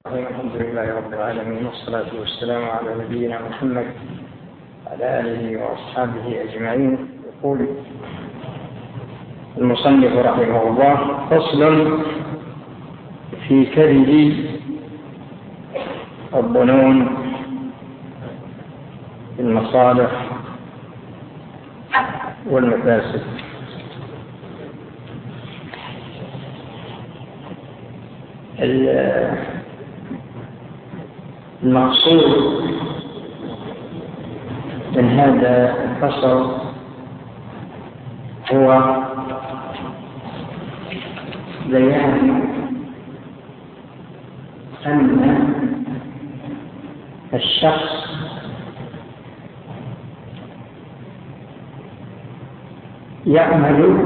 الحمد لله رب العالمين، والصلاة والسلام على نبينا محمد وعلى آله وأصحابه أجمعين. يقول المصنف رحمه الله: فصل في كذب الظنون بالمصالح والمفاسد. المقصود من هذا الفصل هو بيان أن الشخص يعمل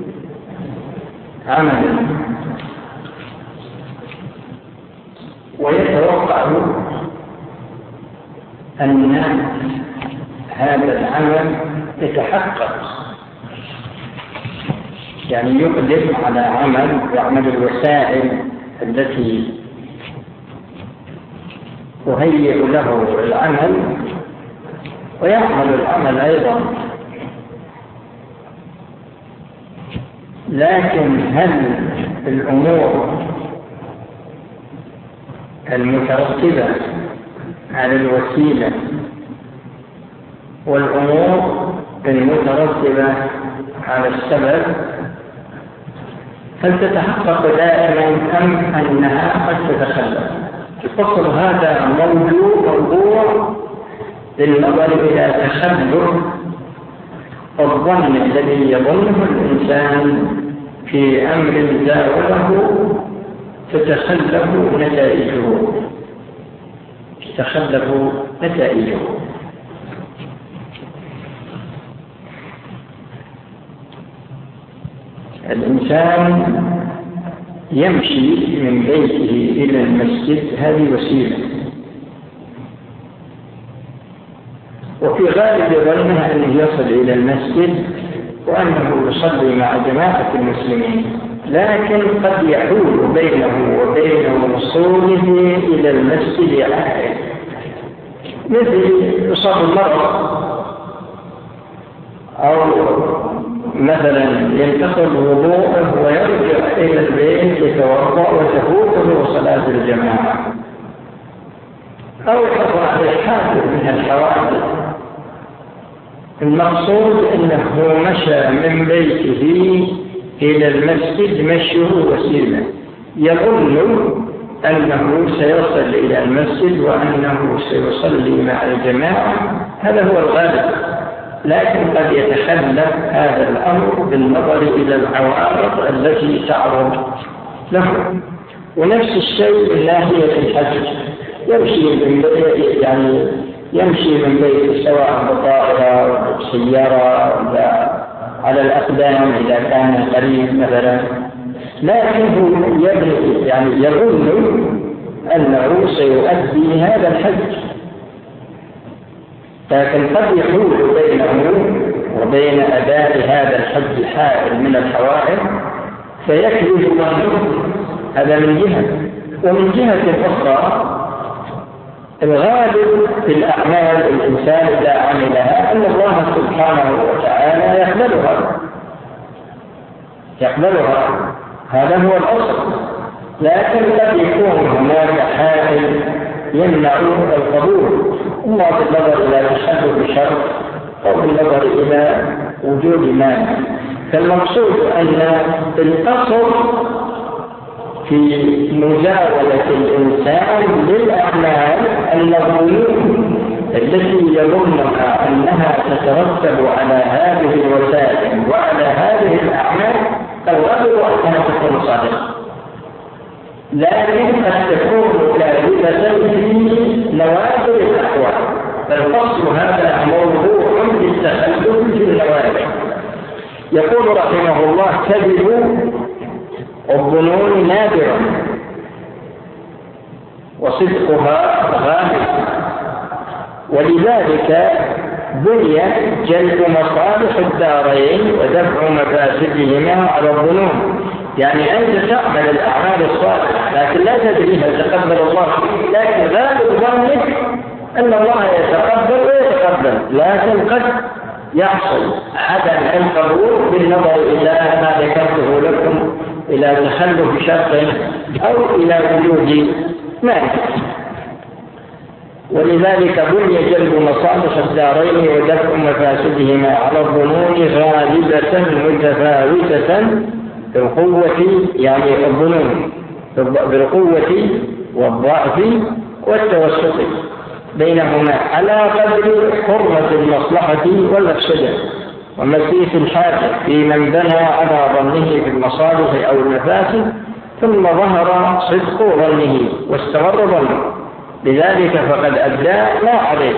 عملا ويتوقع أن هذا العمل يتحقق، يعني يقدم على عمل يعمل الوسائل التي تهيئ له العمل ويعمل العمل أيضا، لكن هل الأمور المترتبة على الوسيلة والأمور المترتبة على السبب هل تتحقق دائما أم أنها قد تتخلف؟ الفصل هذا موضوع للنظر إلى تخلف الظن الذي يظنه الإنسان في أمر داوله تتخلف نتائجه. الإنسان يمشي من بيته إلى المسجد، هذه وسيلة، وفي غالب ظنه أنه يصل إلى المسجد وأنه يصلي مع جماعة المسلمين، لكن قد يحول بينه وبين وصوله إلى المسجد عائد، مثل يصاب المرض أو مثلا ينتقل وضوءه ويرجع إلى البيت يتوضأ وتفوته صلاة الجماعة، أو يحصل عليه حادث من الحوادث. المقصود أنه مشى من بيته إلى المسجد مشيه وسيلة، يظن أنه سيصل إلى المسجد وأنه سيصلي مع الجماعة، هذا هو الغالب، لكن قد يتخلف هذا الأمر بالنظر إلى العوارض التي تعرض له. ونفس الشيء من ناحية الحج، يمشي من بيت سواء بطائرة أو سيارة على الأقدام إذا كان قريب مثلا، لكنه يظن أنه سيؤدي هذا الحج، لكن قد يحول بينه وبين أداء هذا الحج حائل من الحوائل فيكذب ظنه، هذا من جهة. ومن جهة أخرى الغالب في الأعمال الإنسان إذا عملها أن الله سبحانه وتعالى يقبلها، هذا هو الأصل، لكن قد يكون هناك حائل يمنع القبول، إما بالنظر إلى تشبه بشر أو بالنظر إلى وجود مانع. فالمقصود أن الأصل في مجاولة الإنسان للأعمال الظنون التي يظنها أنها تترتب على هذه الوسائل وعلى هذه الأعمال الغالب أنها تكون صادقة، لكن قد تكون كاذبة في نوادر الأحوال. فالفصل هذا موضوع للتخلف في النوادر. يقول رحمه الله: كذب الظنون نادرة وصدقها غالب، ولذلك بني جلب مصالح الدارين ودفع مفاسدهما على الظنون. يعني أنت تعمل الأعمال الصالحة لكن لا تدري هل تقبل الله فيه، لكن غالب ظنك أن الله يتقبل ويتقبل، لكن قد يحصل عدم القبول بالنظر إلى ما ذكرته لكم، إلى تخلف شرط أو إلى وجود مانع. ولذلك بني جلب مصالح الدارين ودفع مفاسدهما على الظنون غالبة متفاوتة بالقوة، يعني الظنون بالقوة والضعف والتوسط بينهما على قدر حرمة المصلحة والمفسدة ومسيس الحاجة في من بنى على ظنه في المصالح أو المفاسد ثم ظهر صدق ظنه واستمر ظنه، لذلك فقد أدى ما عليه.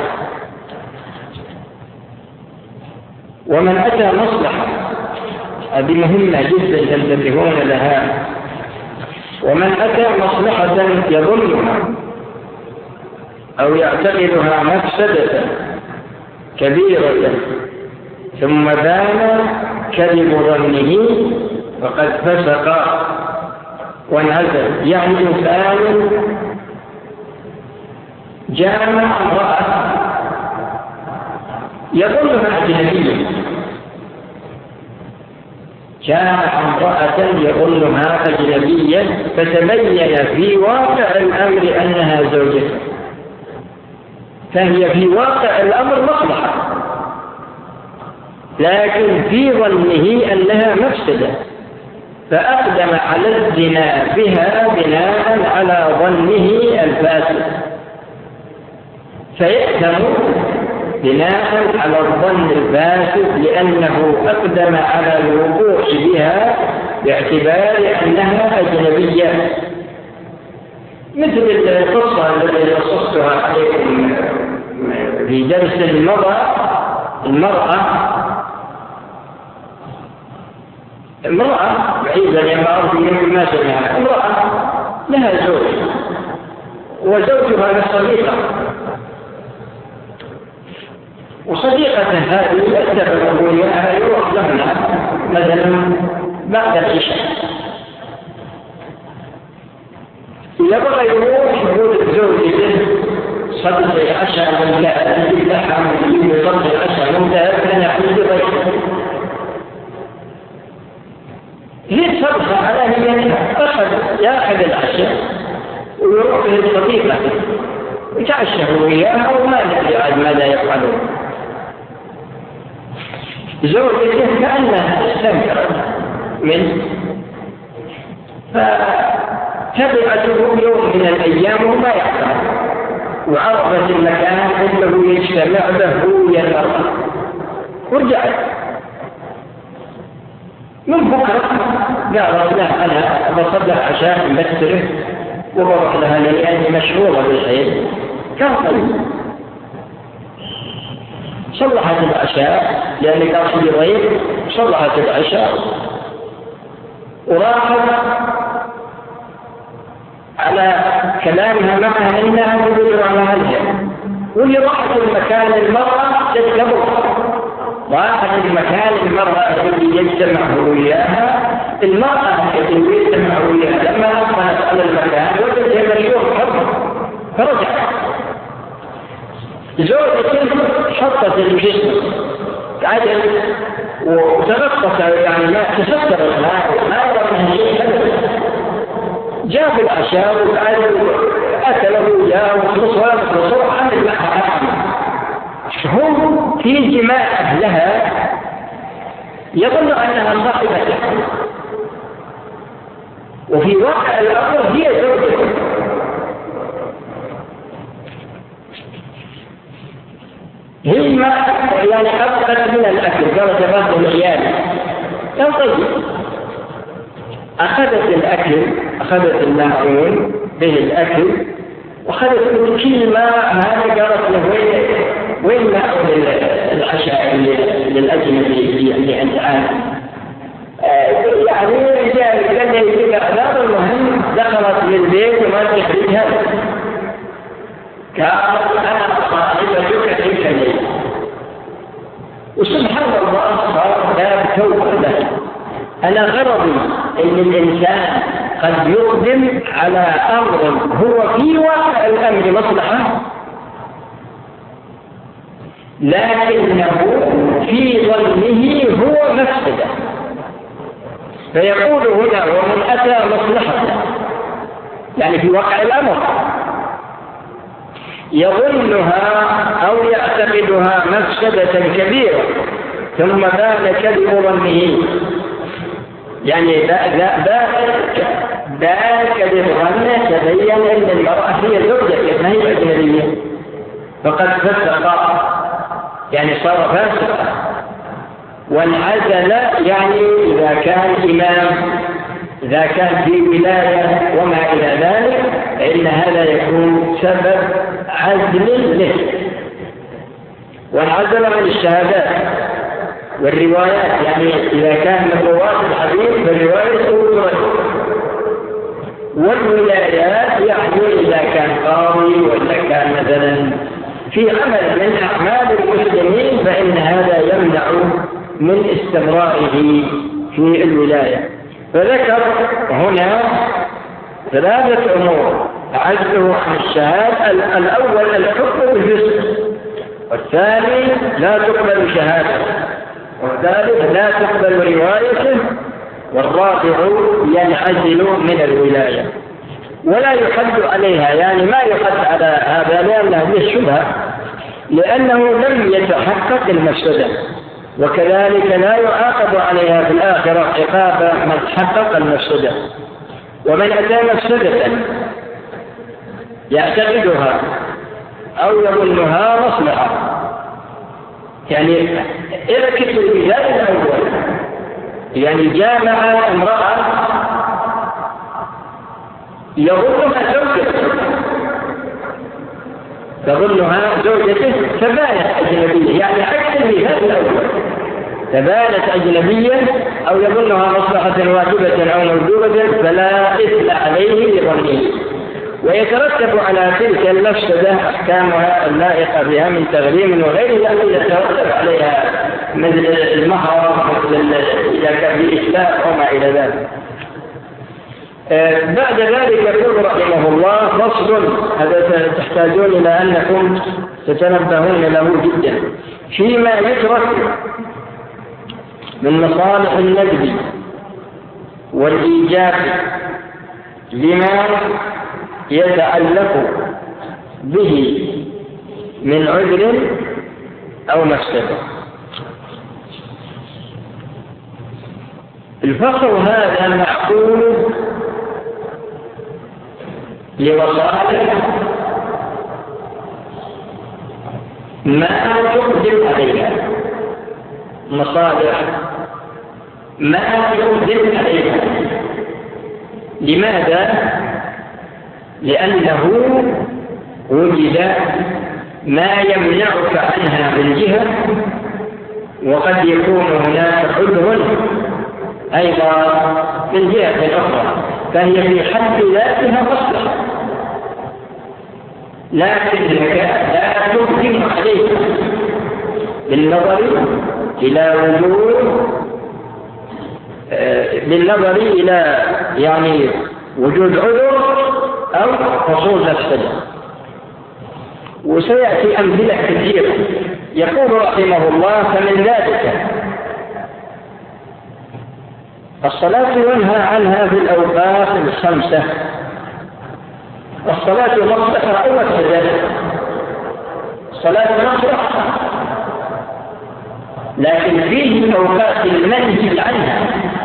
ومن أتى مصلحة، هذه مهمة جدا تنتبهون لها، ومن أتى مصلحة يظنها أو يعتقدها مفسدة كبيرة ثم بان كذب ظنه فقد فسق وانعزل. يعني إنسان جامع امرأة يظنها أجنبية، جامع امرأة يظنها أجنبية فتبين في واقع الأمر أنها زوجته، فهي في واقع الأمر مصلحة، لكن في ظنه أنها مفسدة، فأقدم على الزنا بها بناء على ظنه الفاسد، فيأثم بناء على الظن الفاسد لأنه أقدم على الوقوع بها باعتبار أنها أجنبية. مثل القصة التي قصصتها عليكم في درس المرأة بعيدا لما أرضي من ما سمعها، امرأة لها زوج وزوجها صديقة، وصديقة هذه اتفقوا وياها يروح لها مثلا بعد العشاء، يبغى يروح يقول زوجته صدق العشاء ممتاز، يجيب لحم ويجيب صدق العشاء ممتاز، كان يحمل ضيف. هي تصرف على هي ياخذ العشاء ويروح للصديقة يتعشى وياها وما ندري عاد ماذا يفعلون. زوجته كأنها استنكرت منه، فتبعته يوم من الأيام وما يحصل، وعرفت المكان أنه يجتمع به ويا المرأة، ورجعت من بكرة قالت له أنا بصدق عشاء مبتره وبروح لها لأني مشغولة بالخير. كان طيب صلحت العشاء لأن كان في ضيف، صلحت العشاء وراحت على كلامها معها إنها تدور على هلها، واللي راحت المكان المرأة تتكبر، راحت المكان المرأة التي يجتمع وياها، المرأة التي يجتمع وياها لما أصبحت على المكان وجدت مشهور حرب فرجعت. زوجته حطت الجسم عدل وتغطت، يعني ما تسترت ما يرى شيء أبدا. جاء العشاء أكله جاء وصور عمل معها، هم في جماع أهلها يظن أنها صاحبته، وفي واقع الأمر هي زوجته. هي ما يعني أبقت من الأكل، قالت بعض العيال كان طيب، أخذت الأكل، أخذت الماعون به الأكل وأخذت كل ما هذا، قالت له وين ماعون العشاء للأجنبي اللي أنت عارف، يعني رجال قال لي يجيب أعذار. المهم دخلت للبيت وما تخرجها، قالت أنا صاحبتك تلك الليلة. وسبحان الله صار باب توبة له. أنا غرضي أن الإنسان قد يقدم على أمر هو في واقع الأمر مصلحة، لكنه في ظنه هو مفسدة، فيقول هنا ومن أتى مصلحة، يعني في واقع الأمر يظنها أو يعتقدها مفسدة كبيرة ثم بان كذب ظنه، يعني بان كذب ظنه تبين أن المرأة هي زوجة ما هي أجنبية، فقد فسق يعني صار فاسقا، وانعزل يعني إذا كان إمام، إذا كان في ولاية وما إلى ذلك، فإن هذا يكون سبب عزل له، وانعزل عن الشهادات والروايات، يعني إذا كان من رواة الحديث فالرواية تورد، والولايات يعني إذا كان قاضي ولا كان مثلا في عمل من أعمال المسلمين، فإن هذا يمنع من استمراره في الولاية. فذكر هنا ثلاثة أمور عزله عن الشهادة: الأول الحكم بالفسق، والثاني لا تقبل شهادته، والثالث لا تقبل روايته، والرابع ينعزل من الولاية ولا يحد عليها، يعني ما يحد على هذا لأنه للشبهة، لأنه لم يتحقق المفسدة، وكذلك لا يعاقب عليها في الآخرة عقاب من حقق المفسدة. ومن أتى مفسدة يعتقدها أو يظنها مصلحة، يعني إذا كنت المثال الأول، يعني جامع امرأة يظنها زوجته فبانت أجنبية، يعني عكس المثال الأول، فبانت أجنبية أو يظنها مصلحة واجبة أو موجودة فلا إثم عليه لظنه، ويترتب على تلك المفسدة أحكامها اللائقة بها من تغريم وغيره التي يترتب عليها مثل المهر، مثل إذا كان في إسلاف وما إلى ذلك. بعد ذلك يقول رحمه الله: فصل، هذا تحتاجون إلى أنكم تتنبهون له جدا، فيما يترك من مصالح الندب والإيجاب لما يتعلق به من عذر أو مفسدة. الفصل هذا معقول لمصالح ما تقدم عليها، مصالح ما تقدم عليها. لماذا؟ لأنه وجد ما يمنعك عنها من جهة، وقد يكون هناك عذر أيضا من جهة أخرى، فهي في حد ذاتها مصلحة، لكنك لا تقدم عليها بالنظر إلى يعني وجود عذر أو حصول مفسدة. وسيأتي أمثلة كثيرة. يقول رحمه الله: فمن ذلك الصلاة ينهى عنها في الأوقات الخمسة. الصلاة مصلحة أو مفسدة؟ الصلاة مصلحة، لكن فيه الأوقات المنهي عنها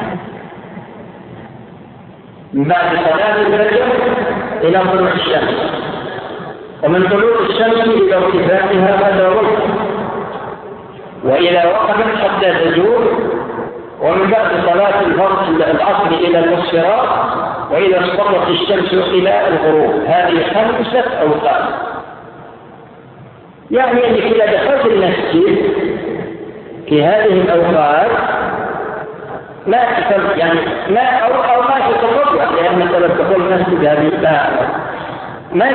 من بعد صلاة الفجر إلى طلوع الشمس، ومن طلوع الشمس إلى ارتفاعها غدا، وإذا وقفت حتى تزول، ومن بعد صلاة العصر إلى المصفرات، وإذا اصطرت الشمس إلى الغروب. هذه 5 أوقات. يعني أنك إذا دخلت المسجد في هذه الأوقات ما يعني ما تتطوع، لأن مثلا تقول المسجد هذه ما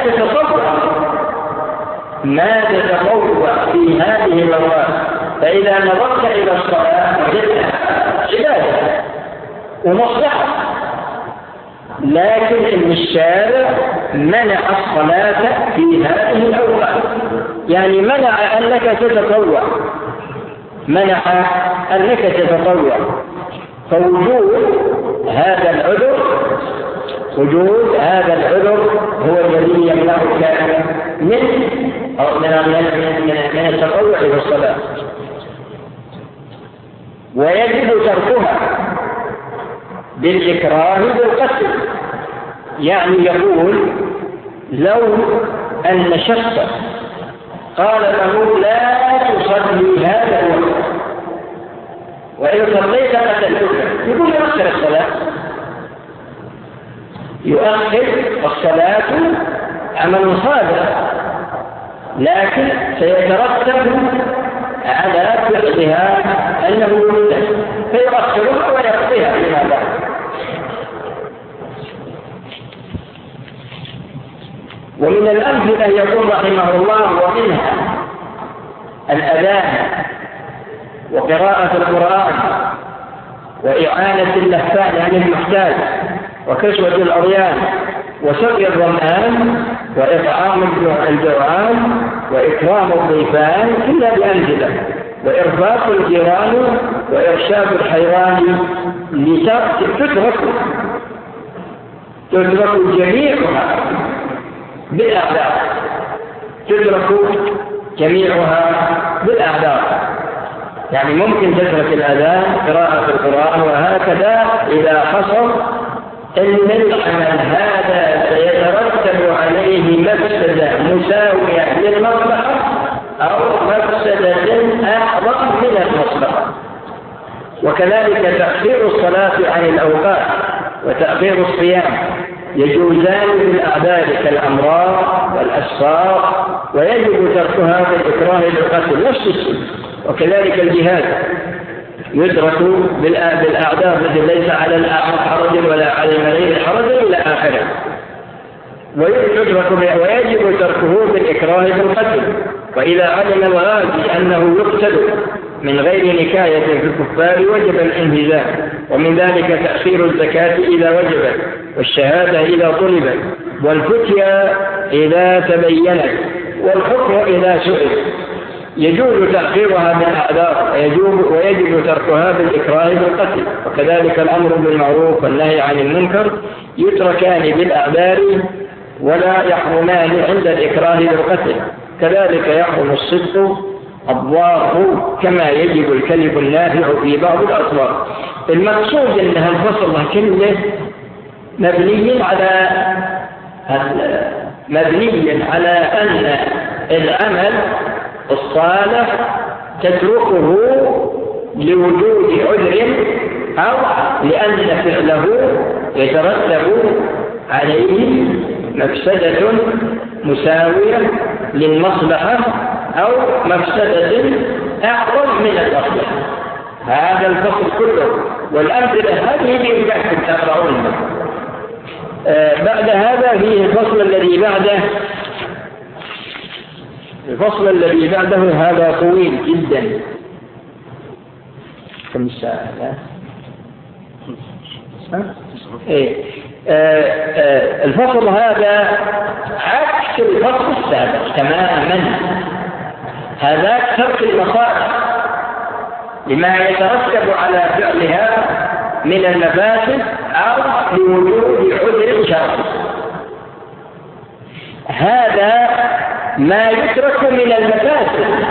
تتطوع في هذه الأوقات. فإذا نظرت إلى الصلاة وجدتها عبادة ومصلحة، لكن إن الشارع منع الصلاة في هذه الأوقات، يعني منع أنك تتطوع، منع أنك تتطوع. فوجود هذا العذر هو الذي يمنعك من التطوع في الصلاة، ويجب تركها بالإكراه بالقتل. يعني يقول لو أن شخصا قال له لا تصلي هذا الوقت، وإن صليت قتلتك، يقول يؤخر الصلاة عمل صالح، لكن سيترتب على فعلها أنه يمتثل، فيؤخرها ويقضيها لما بعد. ومن الأمثلة يقول رحمه الله ومنها الأذان وقراءة القرآن وإعانة اللهفان عن المحتاج وكسوة العريان وسقي الظمآن وإطعام الجوعان وإكرام الضيفان إلا بأمثلة، وإرفاق الجيران وإرشاد الحيوان تترك جميعها بالأعذار. يعني ممكن تترك الأذان قراءة القرآن وهكذا إذا حصل أن العمل هذا سيترتب عليه مفسدة مساوية للمصلحة أو مفسدة أعظم من المصلحة. وكذلك تأخير الصلاة عن الأوقات وتأخير الصيام يجوزان بالأعذار كالأمراض والأسفار، ويجب تركها بالإكراه بالقتل نفس الشيء. وكذلك الجهاد يدرك بالأعذار التي ليس على الأعمى حرج ولا على المريض حرج إلى آخره، ويجب تركه بالإكراه بالقتل. وإذا علم الغازي أنه يقتل من غير نكاية في الكفار وجب الانهزام، ومن ذلك تأخير الزكاة إذا وجبت، والشهادة إذا طلبت، والفتيا إذا تبينت، والحكم إذا سئل. يجوز تأخيرها بالأعذار ويجب تركها بالإكراه بالقتل. وكذلك الأمر بالمعروف والنهي عن المنكر يتركان بالأعذار ولا يحرمان عند الإكراه بالقتل. كذلك يحرم الصدق الضار كما يجب الكذب النافع في بعض الأطوار. المقصود أن الفصل كله مبني على أن العمل الصالح تتركه لوجود عذر أو لأن فعله يترتب عليه مفسدة مساوية للمصلحة أو مفسدة أعظم من المصلحة. هذا الفصل كله، والأمثلة هذه بإمكانكم تقرؤون. بعد هذا فيه الفصل الذي بعده هذا طويل جدا. كم ساعة؟ الفصل هذا عكس الفصل السابق تماما. هذا ترك المصالح لما يترتب على فعلها من المفاسد أو لوجود عذر شرعي. هذا ما يترك من المفاسد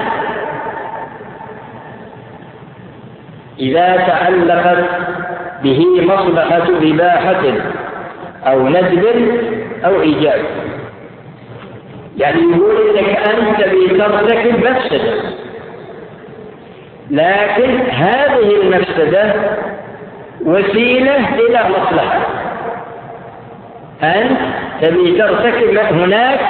إذا تعلقت به مصلحة إباحة أو ندب أو إيجاب. يعني يقول لك أنت بترتكب مفسدة، لكن هذه المفسدة وسيلة إلى مصلحة. أنت تبي ترتكب هناك،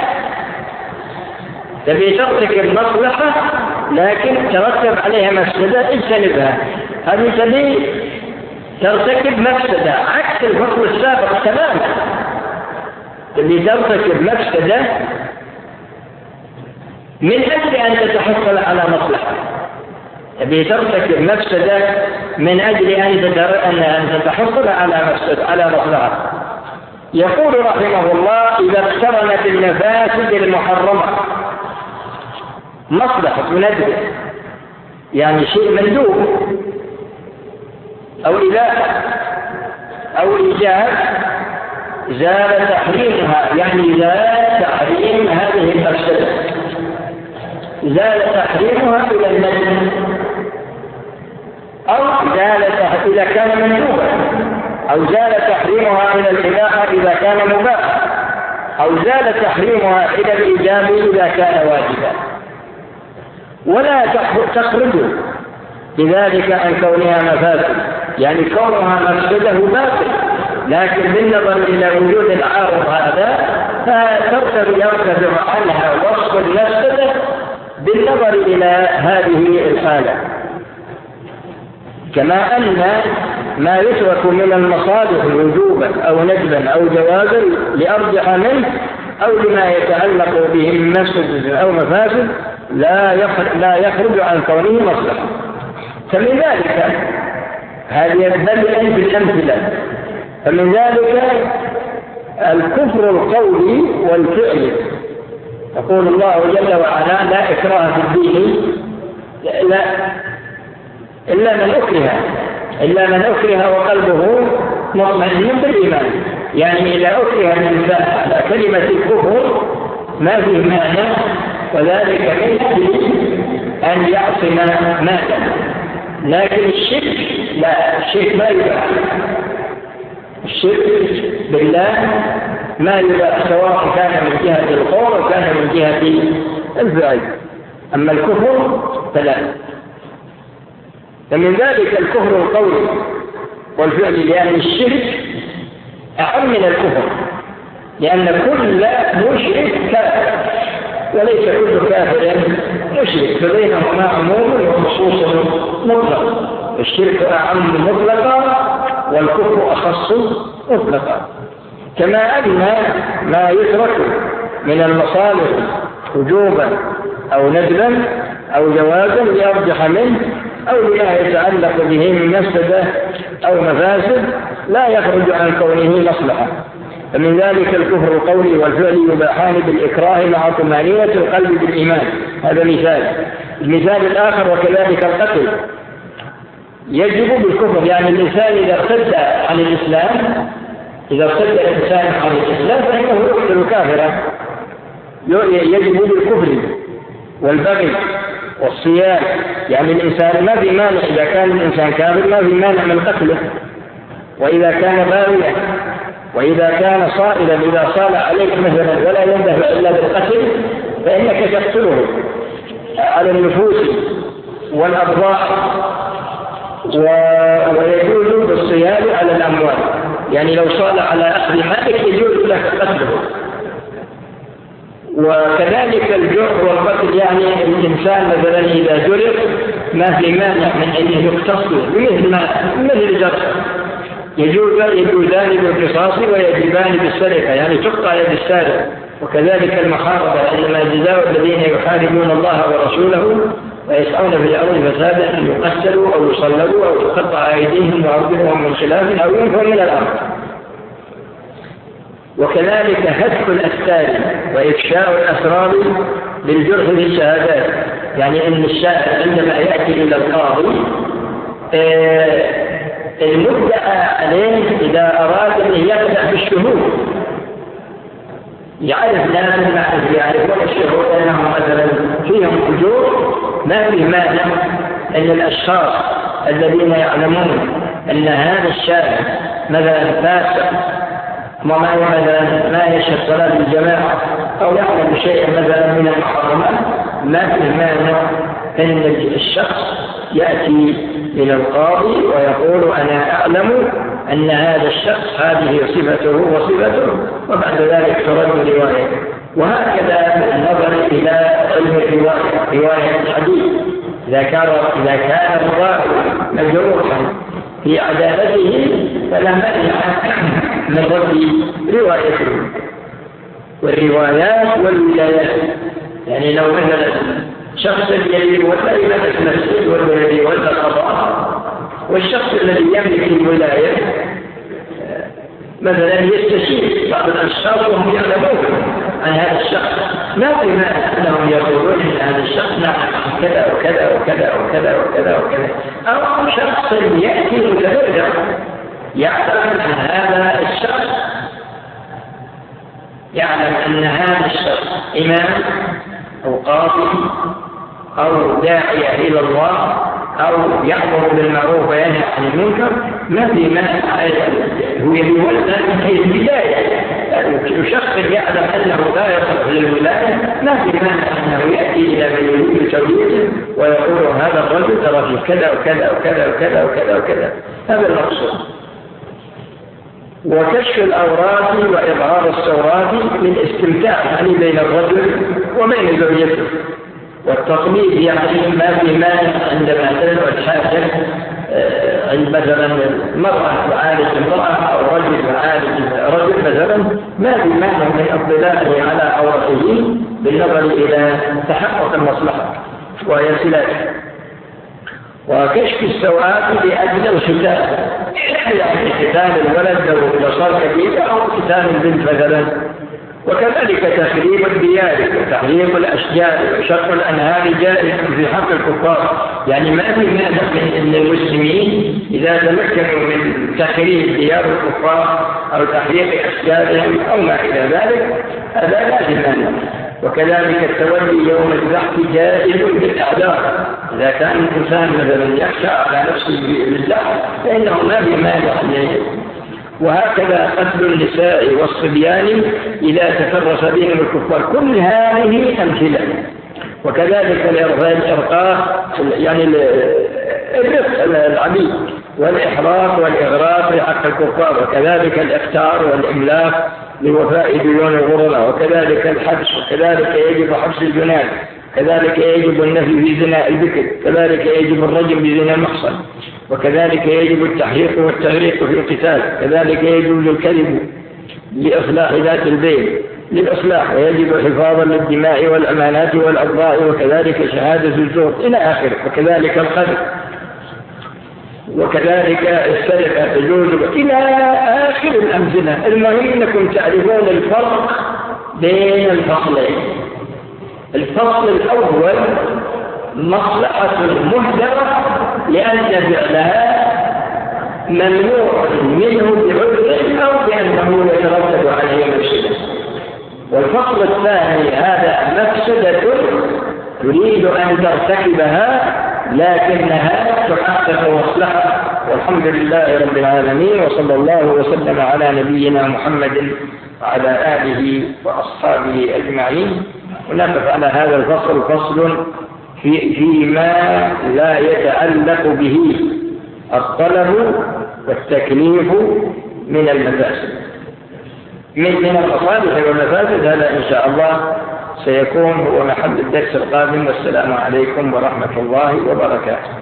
تبي ترتكب مصلحة لكن ترتب عليها مفسدة اجتنبها. هذه تبي ترتكب مفسدة عكس الفصل السابق تماما. تبي ترتكب مفسدة من أجل أن تتحصل على مصلحة، تبي ترتكب مفسدة من أجل أن تتحصل على مصلحة. يقول رحمه الله: إذا اقترنت المفاسد المحرمة مصلحة ندب، يعني شيء مندوب أو إباحة أو إيجاب، زال تحريمها، يعني زال تحريم هذه المفسدة، زال تحريمها إلى الندب، أو إذا كان مندوبا، أو زال تحريمها إلى الإباحة إذا كان مباحا، أو زال تحريمها إلى الإيجاب إذا كان واجبا، ولا تخرج بذلك عن كونها مفاسد، يعني كونها مفسده باطل، لكن بالنظر إلى وجود العارض هذا فيرتفع عنها وصف المفسدة بالنظر إلى هذه الحالة. كما أن ما يترك من المصالح وجوبا أو ندبا أو جوازا لأرجح منه أو لما يتعلق به من مفسد أو مفاسد لا يخرج عن كونه مصلحة. فمن ذلك هذه البدء بالأمثلة، فمن ذلك الكفر القولي والفعلي. يقول الله جل وعلا: لا إكراه في الدين إلا من أكره وقلبه مطمئن بالإيمان، يعني إذا أكره الإنسان على كلمة الكفر ما فيه معنى، وذلك من أجل أن يعصم مالا. لكن الشرك لا، الشرك ما يباح، الشرك بالله ما يباح، سواء كان من جهة القول أو كان من جهة الفعل. أما الكفر فلا. فمن ذلك الكفر القولي والفعل، لأن الشرك أعم من الكفر، لأن كل مشرك كافر وليس كل كافر مشرك، فبينهما عموم وخصوص مطلق، الشرك أعم مطلقا والكفر أخص مطلقا. كما أن ما يترك من المصالح وجوبا أو ندبا أو جوازا ليرجح منه أو لما يتعلق به من مفسدة أو مفاسد لا يخرج عن كونه مصلحة. فمن ذلك الكفر القولي والفعل يباحان بالإكراه مع طمأنينة القلب بالإيمان. هذا مثال. المثال الآخر: وكذلك القتل يجب بالكفر، يعني الإنسان إذا ارتد عن الإسلام، إذا ارتد الإنسان عن الإسلام فإنه يقتل كافرا، يجب بالكفر والبغي والصيام، يعني الإنسان ما في مانع، إذا كان الإنسان كافر ما في مانع من قتله، وإذا كان باغيا، وإذا كان صائلا، إذا صال عليك مثلا ولا يندفع إلا بالقتل فإنك تقتله على النفوس والأبضاع، ويجوز بالصيام على الأموال، يعني لو صال على أخذ مالك يجوز لك قتله. وكذلك الجرح والقتل، يعني الإنسان مثلا إذا جرح ما في مانع من أن يقتصه مثل الجرح، يجوزان بالقصاص ويجبان بالسرقة، يعني تقطع يد السارق. وكذلك المحاربة، إنما جزاء الذين يحاربون الله ورسوله ويسعون في الأرض فسادا أن يقتلوا أو يصلبوا أو تقطع أيديهم وأرجلهم من خلاف أو ينفوا من الأرض. وكذلك هتك الأستار وإفشاء الأسرار بالجرح في الشهادات، يعني أن الشاهد عندما يأتي إلى القاضي المدعى عليه إذا أراد أن يقدح بالشهود، يعرف ناس المعرفة، يعرفون الشهود أنهم مثلا فيهم أجور، ما في مانع أن الأشخاص الذين يعلمون أن هذا الشاهد مثلا فاسق وما مثلا ما يشهد صلاة الجماعة أو يعلم شيئا مثلا من المحرمات، ما في مانع أن الشخص يأتي إلى القاضي ويقول: أنا أعلم أن هذا الشخص هذه صفته وصفته، وبعد ذلك ترد رواية. وهكذا بالنظر إلى علم الرواية، رواية الحديث، إذا كان الراوي مجروحا في عدالته فلا مانع من رد روايته. والروايات والولايات، يعني لو مثلا شخص الذي يولي ملك المسجد والذي يولي القضاء، والشخص الذي يملك الولاية مثلا يستشير بعض الأشخاص وهم يعلمون عن هذا الشخص، ما في مانع أنهم يقولون أن هذا الشخص نعم كذا وكذا وكذا وكذا وكذا وكذا، أو شخص يأتي متبرع يعلم أن هذا الشخص إمام أو قاضي أو داعية إلى الله أو يأمر بالمعروف وينهى عن المنكر، ما في مانع هو يولد من حيث البداية. شخص يعلم أنه لا يصلح للولاية ما في مانع أنه يأتي إلى من يريد توليته ويقول هذا الرجل ترى في كذا وكذا وكذا وكذا وكذا وكذا. هذا المقصود. وكشف الأوراق وإظهار السواد للاستمتاع يعني بين الرجل وبين زوجته، والتطبيق يعني ما في مانع عندما تدعو الحاجة عند مثلا المرأة تعالج المرأة أو رجل يعالج رجل مثلا، ما في مانع من اطلاعه على عورته بالنظر إلى تحقق المصلحة ويصلاته. وكشف السواد لأجل الختان، يعني ختان الولد لو صار كبير أو ختان البنت مثلا. وكذلك تخريب الديار وتحريق الأشجار وشق الأنهار جائز في حق الكفار، يعني ما في مانع من المسلمين إذا تمكنوا من تخريب ديار الكفار أو تحريق أشجارهم أو ما إلى ذلك، هذا لا في مانع. وكذلك التولي يوم الزحف جائز بالأعذار، إذا كان الإنسان مثلا يخشى على نفسه بالله فإنه ما في مانع. وهكذا قتل النساء والصبيان إذا تفرس بهم الكفار، كل هذه أمثلة. وكذلك الإرقاق يعني الرق العبيد والإحراق والإغراق لحق الكفار، وكذلك الإختار والإملاك لوفاء ديون الغرماء، وكذلك الحبس، وكذلك يجب حبس الجنان، كذلك يجب النفي في زنا البكر، كذلك يجب الرجم بزنا المحصن، وكذلك يجب التحريق والتغريق في القتال، كذلك يجب الكذب لإصلاح ذات البين للإصلاح، ويجب حفاظا للدماء والأمانات والأعضاء، وكذلك شهادة الزور إلى آخره، وكذلك القتل، وكذلك السرقة تجوز إلى آخر الأمثلة. المهم أنكم تعرفون الفرق بين الفصلين. الفصل الأول مصلحة مهدرة لأن فعلها ممنوع منه بعذر أو بأنه يترتب عليه مفسدة. والفصل الثاني هذا مفسدة تريد أن ترتكبها لكنها تحقق مصلحة. والحمد لله رب العالمين، وصلى الله وسلم على نبينا محمد وعلى آله وأصحابه أجمعين. ونقف على هذا الفصل فصل فيما لا يتعلق به الطلب والتكليف من المفاسد، من المصالح والمفاسد. هذا إن شاء الله سيكون هو محل الدرس القادم. والسلام عليكم ورحمة الله وبركاته.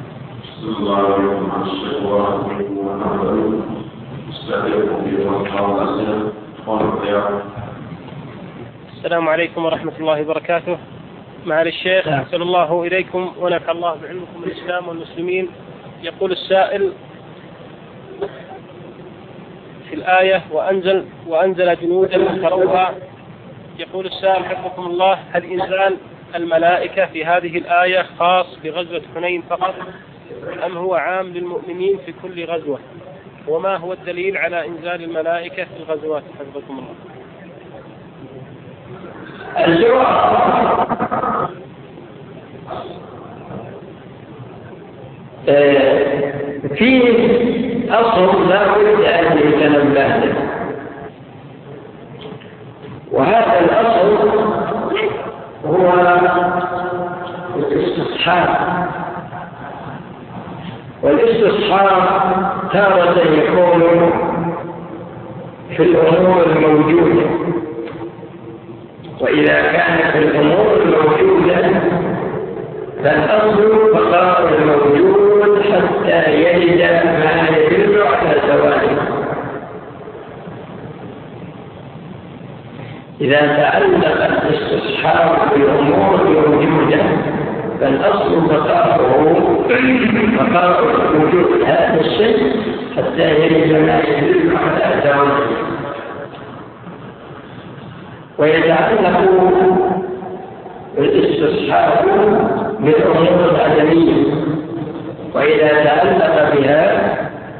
السلام عليكم ورحمة الله وبركاته. معالي الشيخ أحسن الله إليكم ونفع الله بعلمكم الإسلام والمسلمين. يقول السائل في الآية وأنزل جنودا تروها، يقول السائل حفظكم الله: هل إنزال الملائكة في هذه الآية خاص بغزوة حنين فقط أم هو عام للمؤمنين في كل غزوة؟ وما هو الدليل على إنزال الملائكة في الغزوات حفظكم الله؟ الجواب في أصل لا بد أن يتنبه له، وهذا الأصل هو الاستصحاب. والاستصحاب تارة يكون في الأمور الموجودة، وإذا كانت الأمور الموجودة فالأصل بقاء الموجود حتى يجد ما يدل على زواله. إذا تعلق الاستصحاب بالأمور الموجودة فالأصل بقاء وجود هذا الشيء حتى يرد ما يدل على زواله، ويتعلق الاستصحاب بالأمور العدمية، وإذا تعلق بها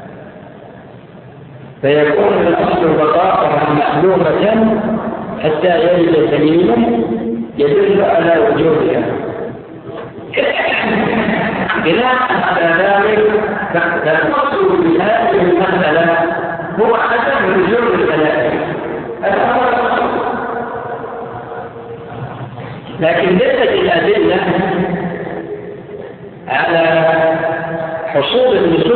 فيكون الأصل بقاءها معلومة حتى يرد دليل يدل على وجودها. بناء على ذلك فالأصل بهذه المسألة هو عدم وجود الملائكة، لكن ليست الأدلة على حصول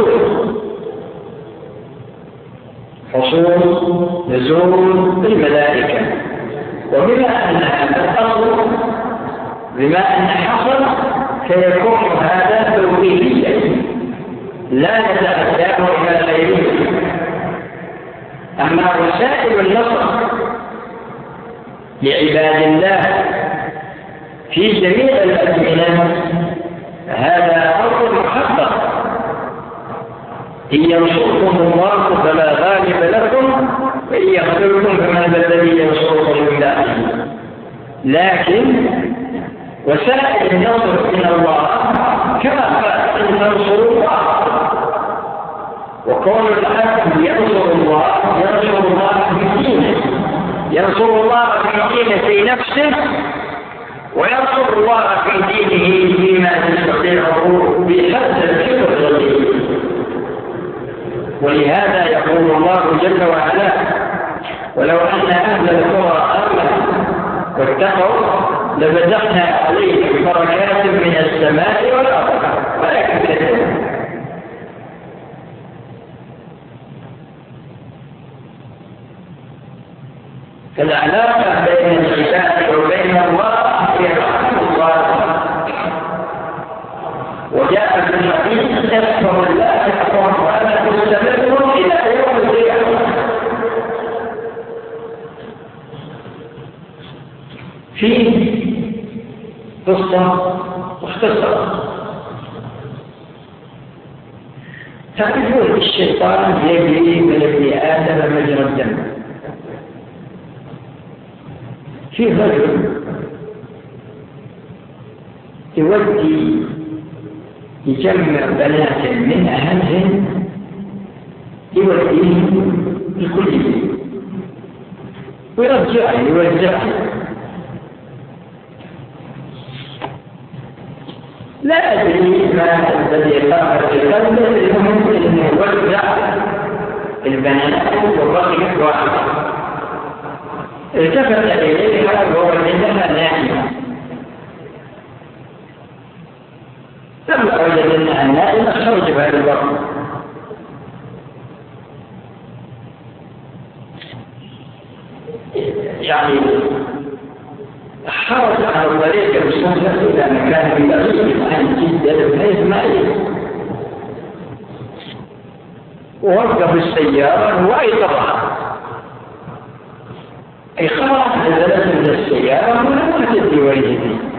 نزول الملائكة، وبما أن الأصل بما أن حصل فيكون هذا توقيفيا لا نتأداه إلى غيره. أما وسائل النصر لعباد الله في جميع الأزمنة هذا أمر محقق، إن ينصركم الله فلا غالب لكم وإن يخذلكم فمن الذي ينصركم من بعده. لكن وسائل النصر من الله كما قال إن تنصروا الله، وكون الحق ينصر الله في دينه، ينصر الله في دينه في نفسه، وينصر الله في دينه فيما يستطيعه بحد الكبر. ولهذا يقول الله جل وعلا: ولو أن أهل القرى آمنوا واتقوا لفتحنا عليهم بركات من السماء والأرض ولكن كذبوا. فالعلاقة بين العباد وبين الله هي رحمة الله، وجاء في الحديث: اذكروا الله يذكركم وأنا مستمر إلى يوم القيامة. فيه قصة مختصرة. تعرفون الشيطان يجري من ابن آدم مجرى الدم. في رجل يودي يجمع بنات من أهلهم يوديهم لكل شيء ويوزعهم. لا أدري ما الذي قام في قلبه، المهم أنه يوزع البنات والرجل واحد. التفت إليها ووجدها نائمة. لما وجد أنها نائمة خرج بها الوقت. يعني حرص على الطريق المسافر إلى مكان بعيد عن جدة بحيث ما يجب، ووقف السيارة وأيقظها. أي خرج نزلت من السيارة ولم تدري وجهه.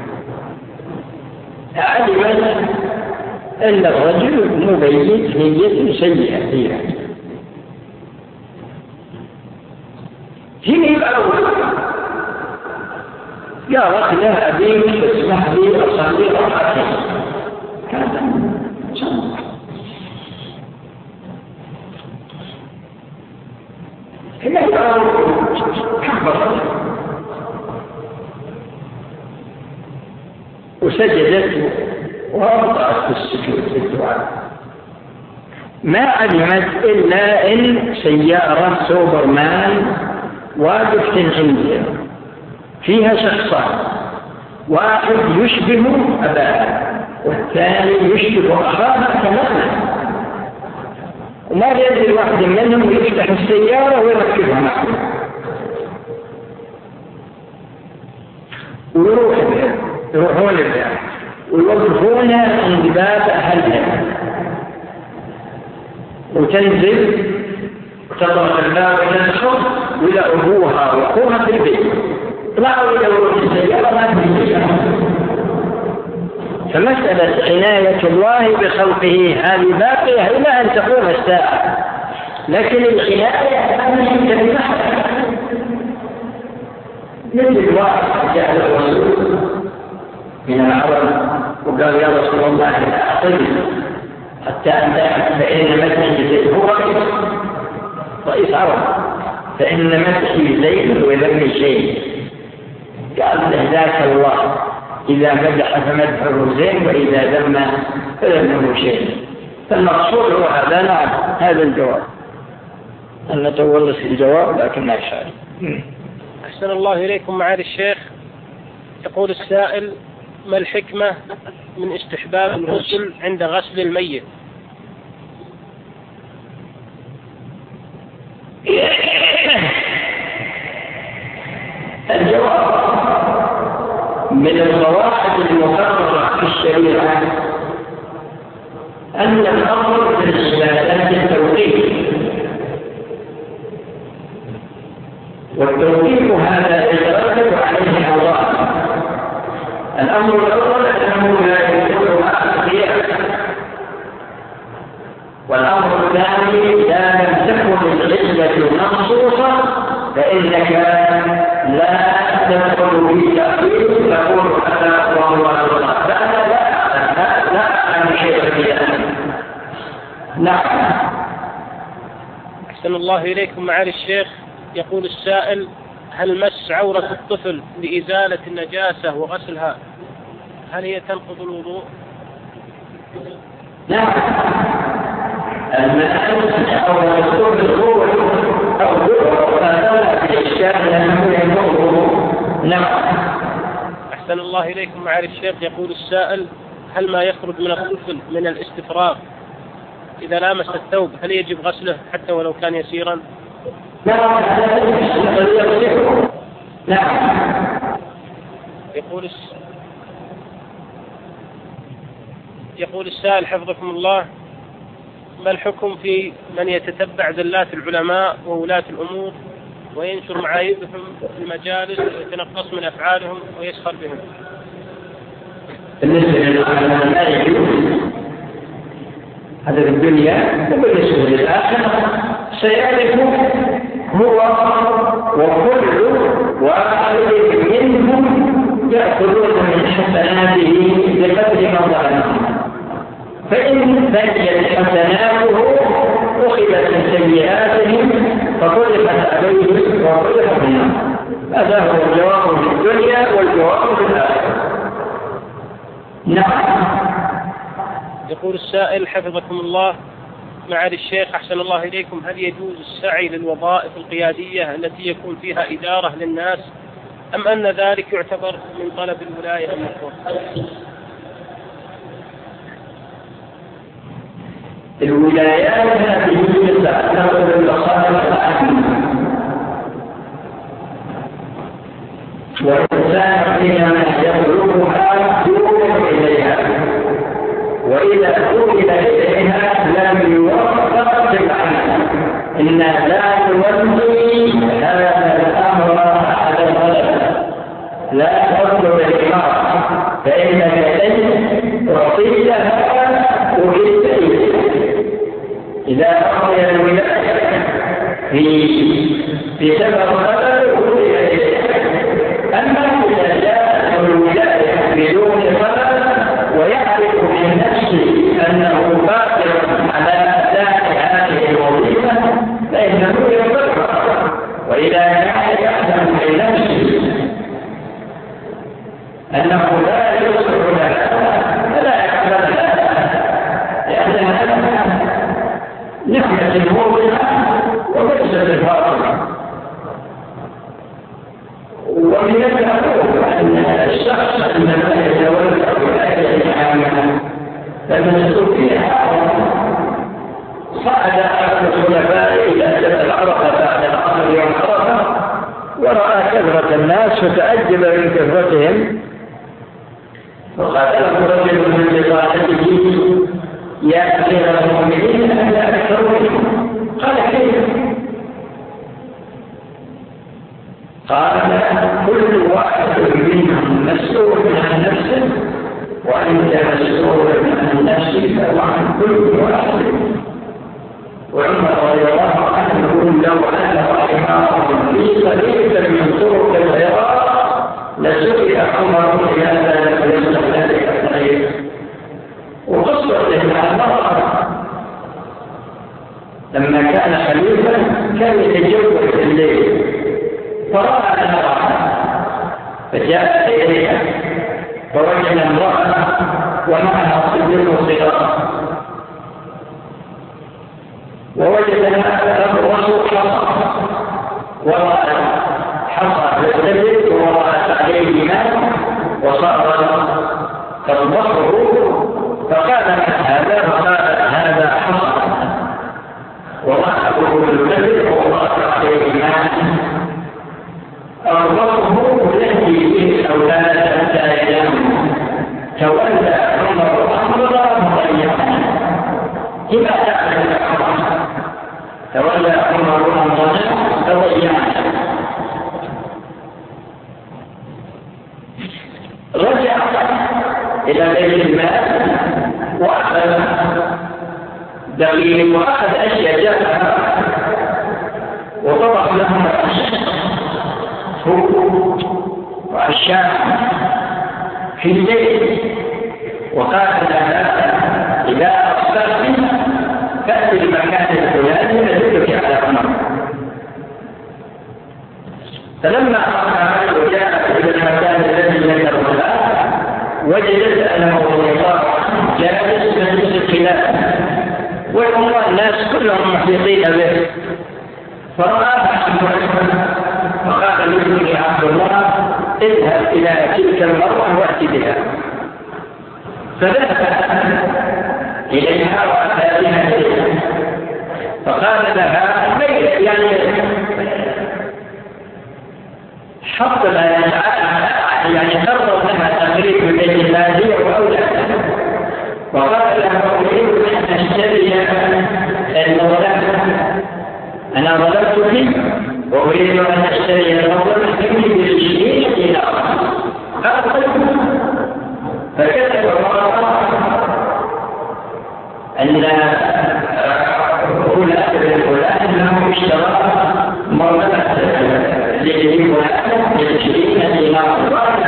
علمت أن الرجل مبيت نية سيئة فيها. هنا الأول قالت له: أبيك اسمح لي أصلي ركعتين. كانت هنا الأول كبرت وسجدت وأبطأت في السجود في الدعاء. ما علمت إلا إن سيارة سوبرمان واقفة عندها فيها شخصان، واحد يشبه أباها والثاني يشبه أخاها تماما، وما يدري واحد منهم يفتح السيارة ويركبها معه ويروحون بها ويوقفون عند باب أهلها، وتنزل تضرب الباب وتدخل إلى أبوها وأخوها في البيت. طلعوا إلى السيارة ما تنزل، فما عناية الله بخلقه هذه باقية إلى أن تقوم الساعة، لكن العناية هذه تنتهي. مثل واحد جاء الرسول من العرب وقال يا رسول الله أعطني حتى فإن مسحي هو رئيس عرب، فإن مسحي زين وذم شيء. قال له ذاك الله إذا مدح فمدحه زين وإذا ذم فذمه شيء. فالمقصود هو هذا. نعم هذا الجواب. أنا طولت في الجواب لكن ما يحال. أحسن الله إليكم معالي الشيخ. يقول السائل: ما الحكمة من استحباب الغسل عند غسل الميت؟ الجواب: من القواعد المقررة في الشريعة أن الأمر في العبادات التوقيف، والتوقيف هذا يترتب عليه أمران. الأمر الأول أنه لا يكونها اختيار، والأمر الثاني لا لم تكن العلة منصوصة فإنك لا تدخل في تأويل تقول هذا وهو الله، فأنا لا أعلم شيئا في ذلك. نعم. أحسن الله إليكم معالي الشيخ. يقول السائل: هل مس عورة الطفل لإزالة النجاسة وغسلها هل هي تنقض الوضوء؟ نعم. المسألة عورة الطفل هو أو فلا إشكال لأنه ينقض الوضوء. نعم. أحسن الله إليكم معالي الشيخ. يقول السائل: هل ما يخرج من الطفل من الاستفراغ إذا لامس الثوب هل يجب غسله حتى ولو كان يسيرا؟ نعم. يقول السائل حفظكم الله: ما الحكم في من يتتبع زلات العلماء وولاة الأمور وينشر معايبهم في المجالس ويتنقص من أفعالهم ويسخر بهم؟ بالنسبة للعلماء لا يجوز هذا في الدنيا، وبالنسبة للآخرة سيعرف هو وكل واحد منهم يأخذون من حسناته بقدر ما ظلمهم، فإن بقيت حسناته أخذت من سيئاتهم فطرحت عليه وطرحت منهم. هذا هو الجواب في الدنيا والجواب في الآخرة. نعم. يقول السائل حفظكم الله: معالي الشيخ أحسن الله إليكم، هل يجوز السعي للوظائف القيادية التي يكون فيها إدارة للناس أم أن ذلك يعتبر من طلب الولاية المطلوب؟ الولايات هذه تتعلق بالمصالح العامة، والإنسان حينما يطلبها يوصل إليها، وإذا وصل إليها لم يوفق بالعمل. إنا لا نولي هذا الأمر على الغلبة، لا تطلب الإمارة فإنك لن تعطيها وجدت إليها. إذا أخذ الولاية في سبب خطر وصل إليها، أما إذا جاءت الولاية بدون خطر ويعرف من نفسه أنه قادر على أداء هذه الوظيفة فإنه يضرها، وإذا كان يعلم في نفسه أنه لا يصلح لها فلا يقبلها، لأنها نعمة الموضعة وليست الفاضلة. ومن المعروف أن الشخص عندما يتولى ولاية العامة فالمسؤول فيها صعد أحد الخلفاء إلى جبل عرفة بعد العصر يوم عرفة ورأى كثرة الناس فتعجب من كثرتهم، وقال له رجل من بضاعته: يا أمير المؤمنين أنا أكثر منكم. قال: كيف؟ قال: كل واحد منهم مسؤول عن نفسه وأنت مسؤول عن نفسك وعن كل واحد. وعمر رضي الله عنه لو أنه عمار في طريق من طرق العراق لسئل عمر إلى ذلك الطريق. وقصة المرأة لما كان خليفا كان يتجول في الليل فرأى المرأة فجاء إليها فوجد امرأة ومعها صبي صغار ووجدها الرسول ورأى حصى بالسبب ورأت عليه ماء وصار تطبخه فقال هذا فقال هذا حصى ورأته بالسبب ورأت عليه ماء أرضه التي به الأولاد حتى ينام تولى عمر أمر مضيعا لماذا تولى عمر أمر مضيعا رجع إلى بيت المال وأخذ دقيق وأخذ أشياء جاءها وطبق لهم وأشياء في الليل وقال لها إذا أصبحت فأتي المكان الفلاني ندلك على عمر. فلما أصبحت وجاءت إلى المكان الذي ذكره لها وجدت أنه رضي الله عنه جالس مجلس الخلاف والأمة الناس كلهم محيطين به فرآها فقال له عبد الله اذهب إلى تلك المرأة وأت بها. فذهب إليها وأتى بها فقال لها يعني حط يعني قرر لها تقريب من بين المالية وأولادها وقال لها أريد أن أشتري المغلق أنا ظلمتك وأريد أن أشتري المغلق ب20 دينار. فكتب عمر أن فلان له اشترى مغلق لفلان ب20 دينار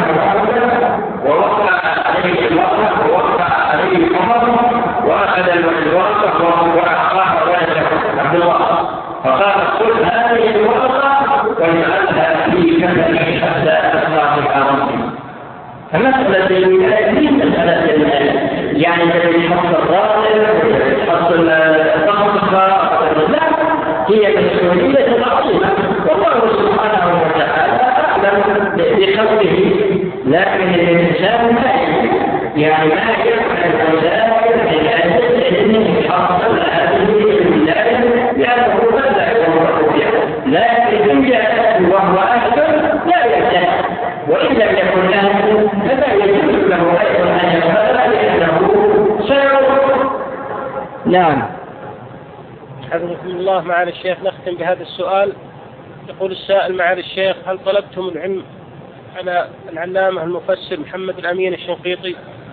ووقع عليه المغلق ووقع عليه عمر وأخذ الورقة وأعطاها ولده عبد الله فقال خذ هذه الورقة واجعلها في كفني حتى أسمع بحرمتي. فمسألة الولاية ليس مسألة يعني الذي حصل الراتب حصل الضغط لا هي مسؤولية عظيمة والله سبحانه وتعالى أعلم بخلقه لكن الإنسان ما يعني ما يفعل الولاية من أجل أنه حصل هذه الولاية لأنه بدأ لكن إن جاءت وهو أكثر لا يجب وإن لم يكن له فلا يجوز له أيضا أن يفعل لأنه سيرد. نعم. حفظكم الله. معالي الشيخ نختم بهذا السؤال. يقول السائل معالي الشيخ هل طلبتم العلم على العلامة المفسر محمد الأمين الشنقيطي؟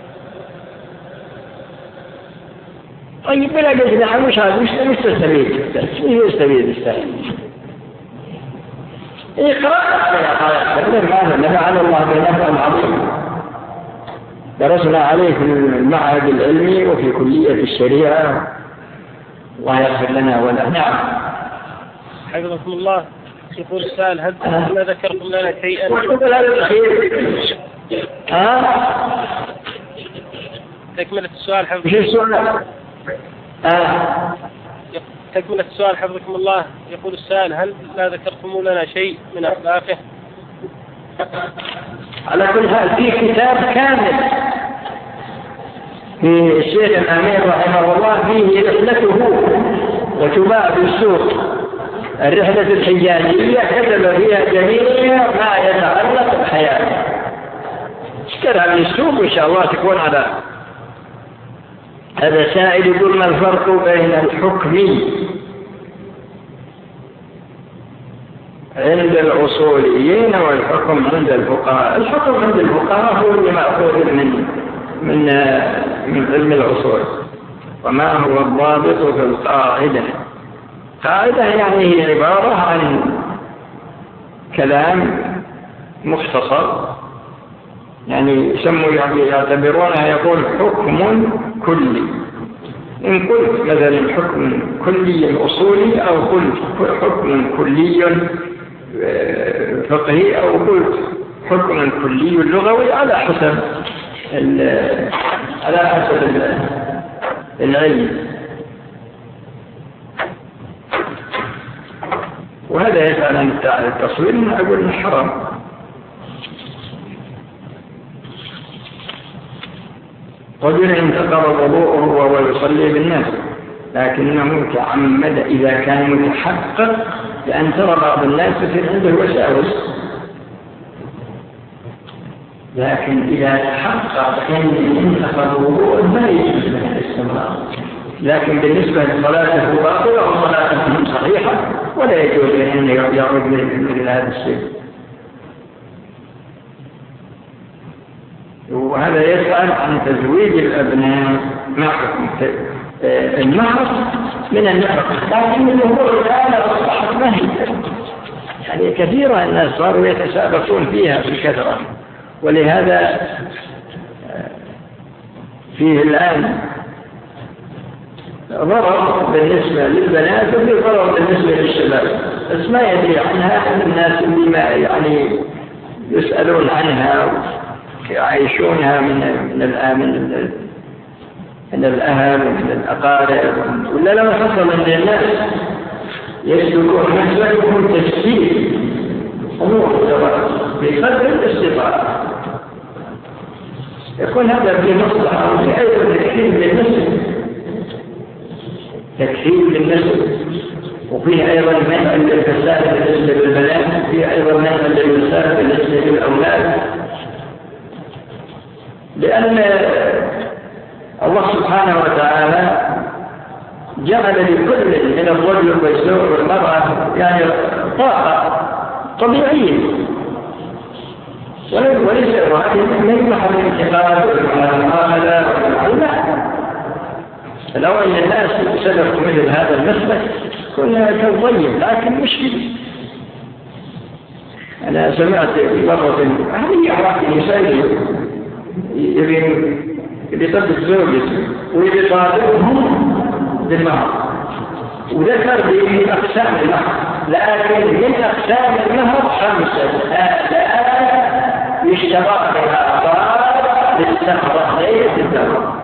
طيب بلا قلت نعم مش هذا مش تستفيد السائل إقراء نفعل الله بنفع عظيم درسنا عليه في المعهد العلمي وفي كلية الشريعة الله يغفر لنا وله. نعم. حفظكم الله. يقول السائل هل ما ذكرتم لنا شيئا تكملة السؤال تكملة السؤال حفظكم الله. يقول السائل هل لا ذكرتم لنا شيء من أخلاقه؟ على كل حال في كتاب كامل في الشيخ الأمير رحمه الله فيه رحلته وتباع بالسوق الرحلة الحجازية كتب فيها جميع ما يتعلق بحياته اشترها من السوق إن شاء الله تكون على هذا. سائل يقول ما الفرق بين الحكم عند الأصوليين والحكم عند الفقهاء؟ الحكم عند الفقهاء هو اللي مأخوذ من من علم الأصول. وما هو الضابط في القاعدة؟ قاعدة يعني هي عبارة عن كلام مختصر، يعني يعتبرونها يقول حكم كلي. إن قلت مثلا حكم كلي أصولي، أو قلت حكم كلي فقهي، أو قلت حكم كلي لغوي، على حسب العلم. وهذا يسأل عن التصوير، من أقول حرام. رجل انتقض وضوءه وهو يصلي بالناس، لكنه تعمد إذا كان متحقق، لأن ترى بعض الناس تصير عنده وساوس، لكن إذا تحقق أن انتقض وضوءه ما يجوز له الاستمرار. لكن بالنسبة لصلاته باطلة وصلاته صحيحة، ولا يجوز أن يعود مثل هذا الشيء. وهذا يسأل عن تزويج الأبناء مع المهر من النفقة، لكن الأمور الآن أصبحت مهلة، يعني كثيرا الناس صاروا يتسابقون فيها بكثرة، ولهذا فيه الآن ضرر بالنسبة للبنات وفي ضرر بالنسبة للشباب، بس ما يدري عنها الناس اللي ما يعني يسألون عنها يعيشونها من الأهل ومن الأقارب، ولا لو حصل أن الناس يسلكون مسلكهم تسهيل أمور بقدر الاستطاعة، يكون هذا في مصلحة وفي أيضا تكفير للنسل، وفيه أيضا منع للفساد بالنسبة للبنات، وفيه أيضا منع للفساد بالنسبة للأولاد، لأن الله سبحانه وتعالى جعل لكل من الرجل والزوج والمرأة يعني طاقة طبيعية، وليس من محل الانتقاد والمعاملة والمعاملة. لو أن الناس سلكوا مثل هذا المسلك كنا كالضيب، لكن مشكلة. أنا سمعت مرة هذه أحد النساء يطلق زوجته ويطالبهم بالمهر، وذكر بأقسام المهر، لكن من أقسام المهر 5 لا يشترط بها أضرار للسفرة ليس الدولة.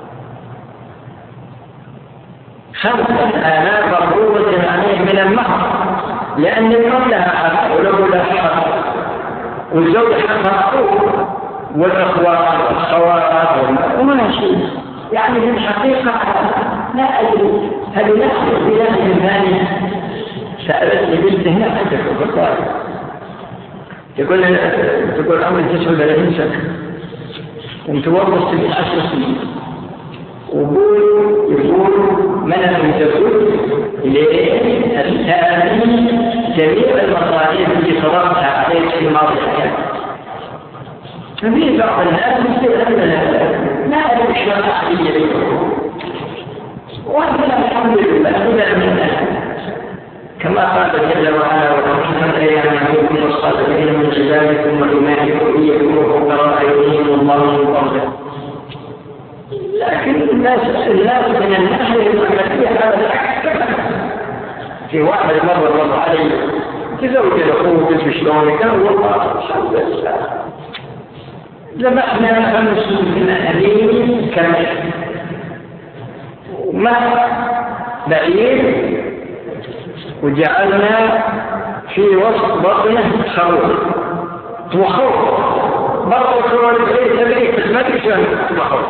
5,000 مفروضة عليه من المهر، لأن الأم لها حق ولو لها حق، والزوج حق معروف، والأخوات والخوات وما شيء. يعني في الحقيقة لا أدري هل نفس بلاد ثانية سألتني بنت هنا عندك في الطائف، تقول عمري 39 سنة، كنت ورثت من 10 سنين، يقول من لم تكن للتأمين جميع المصاريف التي صرفتها عليك في الماضي الحياة. ففي بعض الناس ما أدرك شرط عادية بينهم، وهذا الحمد لله هنا من كما قال جل وعلا وتوحيد الأيام عليكم والصادقين من جزائكم وإيمانكم إياكم وفقراء يغنيهم الله من فضله. لكن الناس من الناحية المعنوية هذا العكس. في واحد مرة علي تزوج الأخوة قلت شلون كان والله الحمد لله ذبحنا 50 أمين كامل وما بعيد، وجعلنا في وسط بطنه خوف وخوف برضو كل البيت تبريك بس ما تكشن وخوف.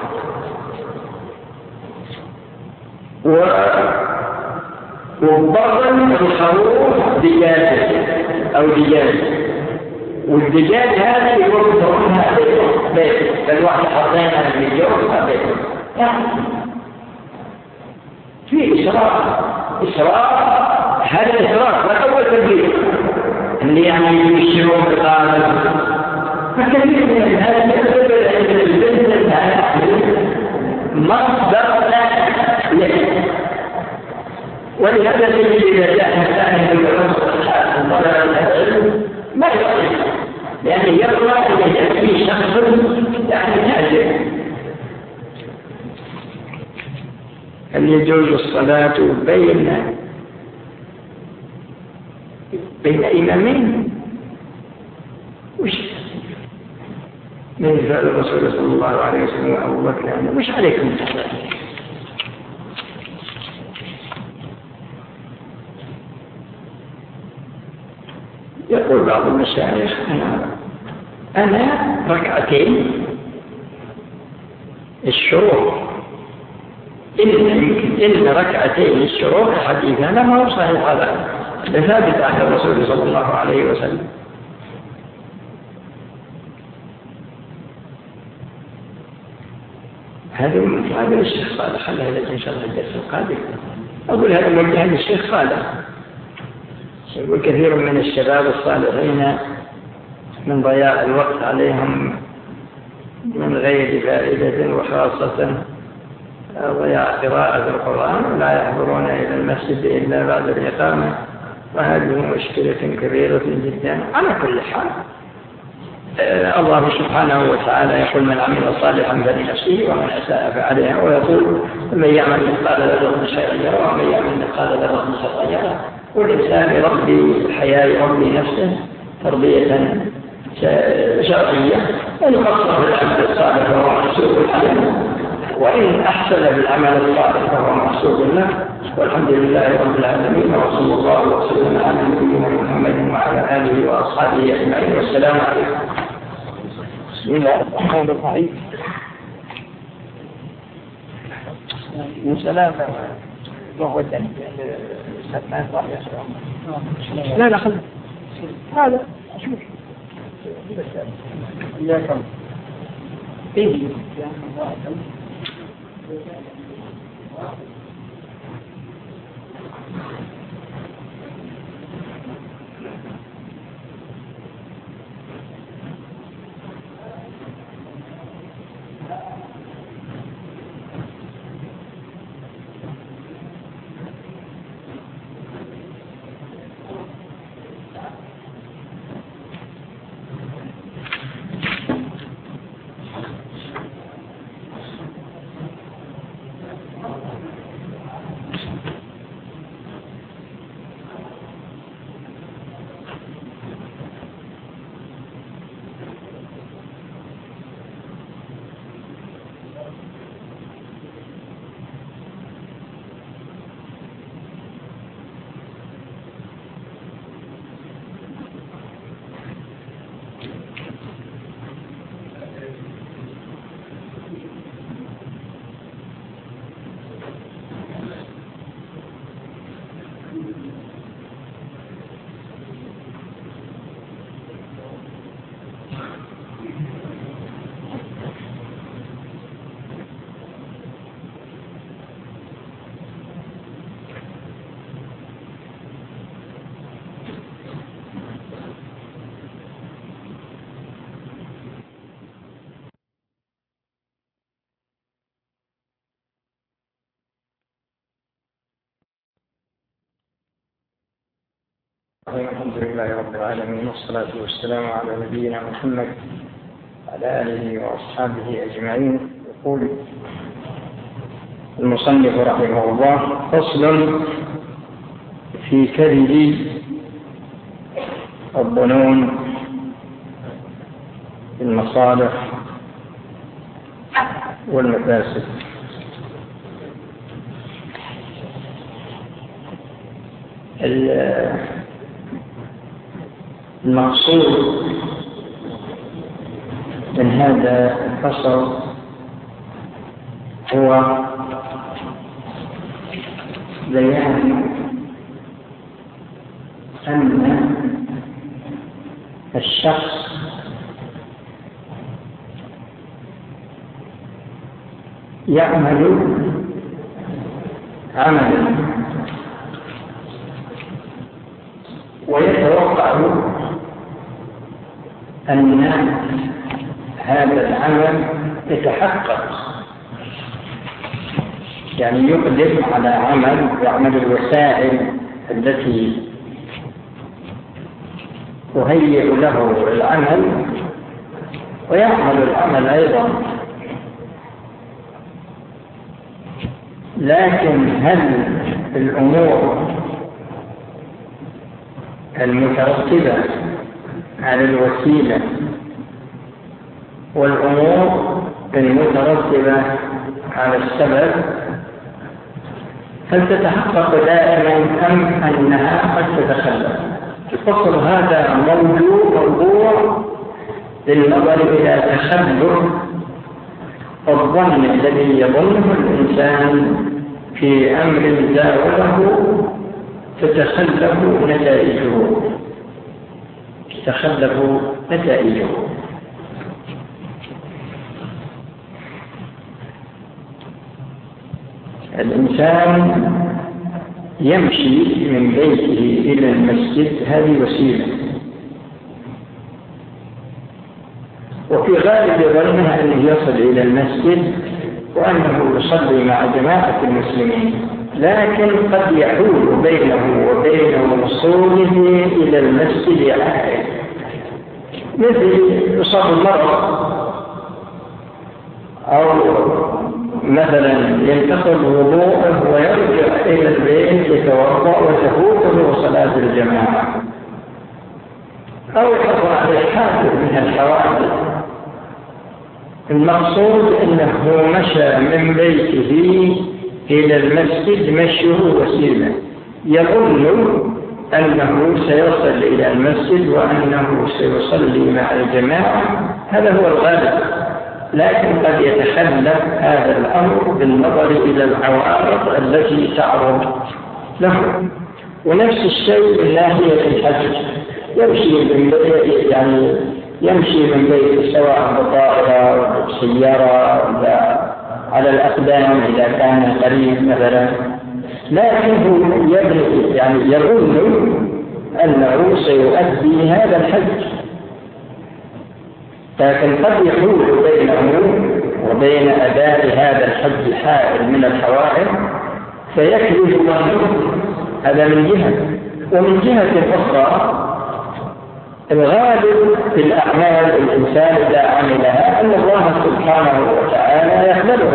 وبطن الخروف دجاجة أو دجاج، والدجاج هذا يقول تقولها بيت فالواحد حطينا من الجوز بيت. في إسراف هذا الإسراف لا أول تبليغ اللي يعني يشيرون بقالب، فكثير من هذا يتبع عند البنت مصدر له. ولهذا تجد إذا جاء مسائل من طلب العلم ما يصح، لأنه يرى أن يأتي شخص تاجر. هل يجوز الصلاة بين إمامين؟ وش من فعل الرسول صلى الله عليه وسلم وأبو بكر يعني وش عليكم الصلاة؟ يقول بعض المشايخ أنا ركعتين الشروق إن ركعتين الشروق حديثنا ما هو صحيح، هذا ثابت عن الرسول صلى الله عليه وسلم. هذا الشيخ صالح، خلها لك إن شاء الله الدرس القادم. أقول هذا موجه للشيخ صالح. يقول كثير من الشباب الصالحين من ضياع الوقت عليهم من غير فائدة، وخاصة ضياع قراءة القرآن، ولا يحضرون إلى المسجد إلا بعد الإقامة، وهذه مشكلة كبيرة جدا. على كل حال الله سبحانه وتعالى يقول من عمل صالحا فلنفسه ومن أساء فعليها، ويقول من يعمل مثقال ذرة خيرا يره ومن يعمل مثقال ذرة شرا يره. والإنسان يربي الحياة، يربي نفسه تربية شرعية، إن قصر في العمل الصالح فهو محسوب له، وإن أحسن بالعمل الصالح فهو محسوب له. والحمد لله رب العالمين، وصلى الله وسلم على نبينا محمد وعلى آله وأصحابه أجمعين، والسلام عليكم. بسم الله الرحمن الرحيم. سلام لا خلنا هذا شوف إياكم إيه الحمد لله رب العالمين، والصلاة والسلام على نبينا محمد وعلى آله وأصحابه أجمعين. يقول المصنف رحمه الله: فصل في كذب الظنون المصالح والمفاسد. المقصود من هذا الفصل هو بيان أن الشخص يعمل عملا ويتوقع أن هذا العمل يتحقق يعني يقدم على عمل يعمل الوسائل التي تهيئ له العمل ويعمل العمل أيضا. لكن هل الأمور المترتبة على الوسيلة والأمور المترتبة على السبب هل تتحقق دائما أم أنها قد تتخلف؟ الفصل هذا موضوع للنظر إلى تخلف الظن الذي يظنه الإنسان في أمر زاوله تتخلف نتائجه. الإنسان يمشي من بيته إلى المسجد، هذه وسيلة، وفي غالب ظنه أنه يصل إلى المسجد وأنه يصلي مع جماعة المسلمين، لكن قد يحول بينه وبين وصوله إلى المسجد عائد، مثل يصاب المرض أو مثلا ينتقل وضوءه ويرجع إلى البيت يتوضأ وتفوته صلاة الجماعة، أو يحصل عليه حادث من الحوادث. المقصود أنه مشى من بيته إلى المسجد مشيه وسيلة، يظن أنه سيصل إلى المسجد وأنه سيصلي مع الجماعة، هذا هو الغالب، لكن قد يتخلف هذا الأمر بالنظر إلى العوارض التي تعرض له. ونفس الشيء من ناحية الحج، يمشي من بيت سواء بطائرة سيارة على الأقدام إذا كان قريب مثلا، لكنه يظن أنه سيؤدي هذا الحج، لكن قد يحول بينه وبين أداء هذا الحج حائل من الحوائل فيكذب ظنه. هذا من جهة. ومن جهة أخرى الغالب في الأعمال الإنسان إذا عملها أن الله سبحانه وتعالى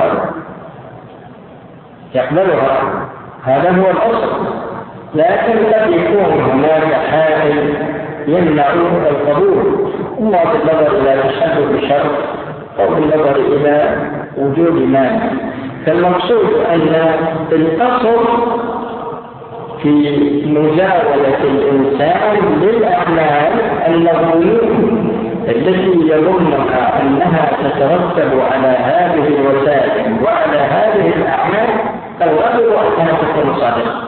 يقبلها، هذا هو الأصل، لكن قد يكون هناك حائل يمنع القبول، إما بالنظر إلى تشبه بشرط أو بالنظر إلى وجود مانع. فالمقصود أن الأصل في مجاولة الإنسان للأعمال أن الظنون التي يظنها أنها تترتب على هذه الوسائل وعلى هذه الأعمال الغالب أنها تكون صادقة،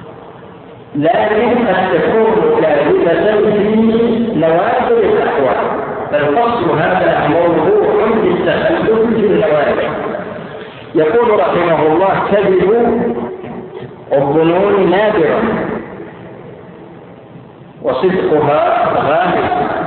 لكن قد تكون كاذبة في نوازل الأحوال. فالفصل هذا موضوع للتخلف في النوازل. يقول رحمه الله: كذب الظنون نادرة وصدقها غالب،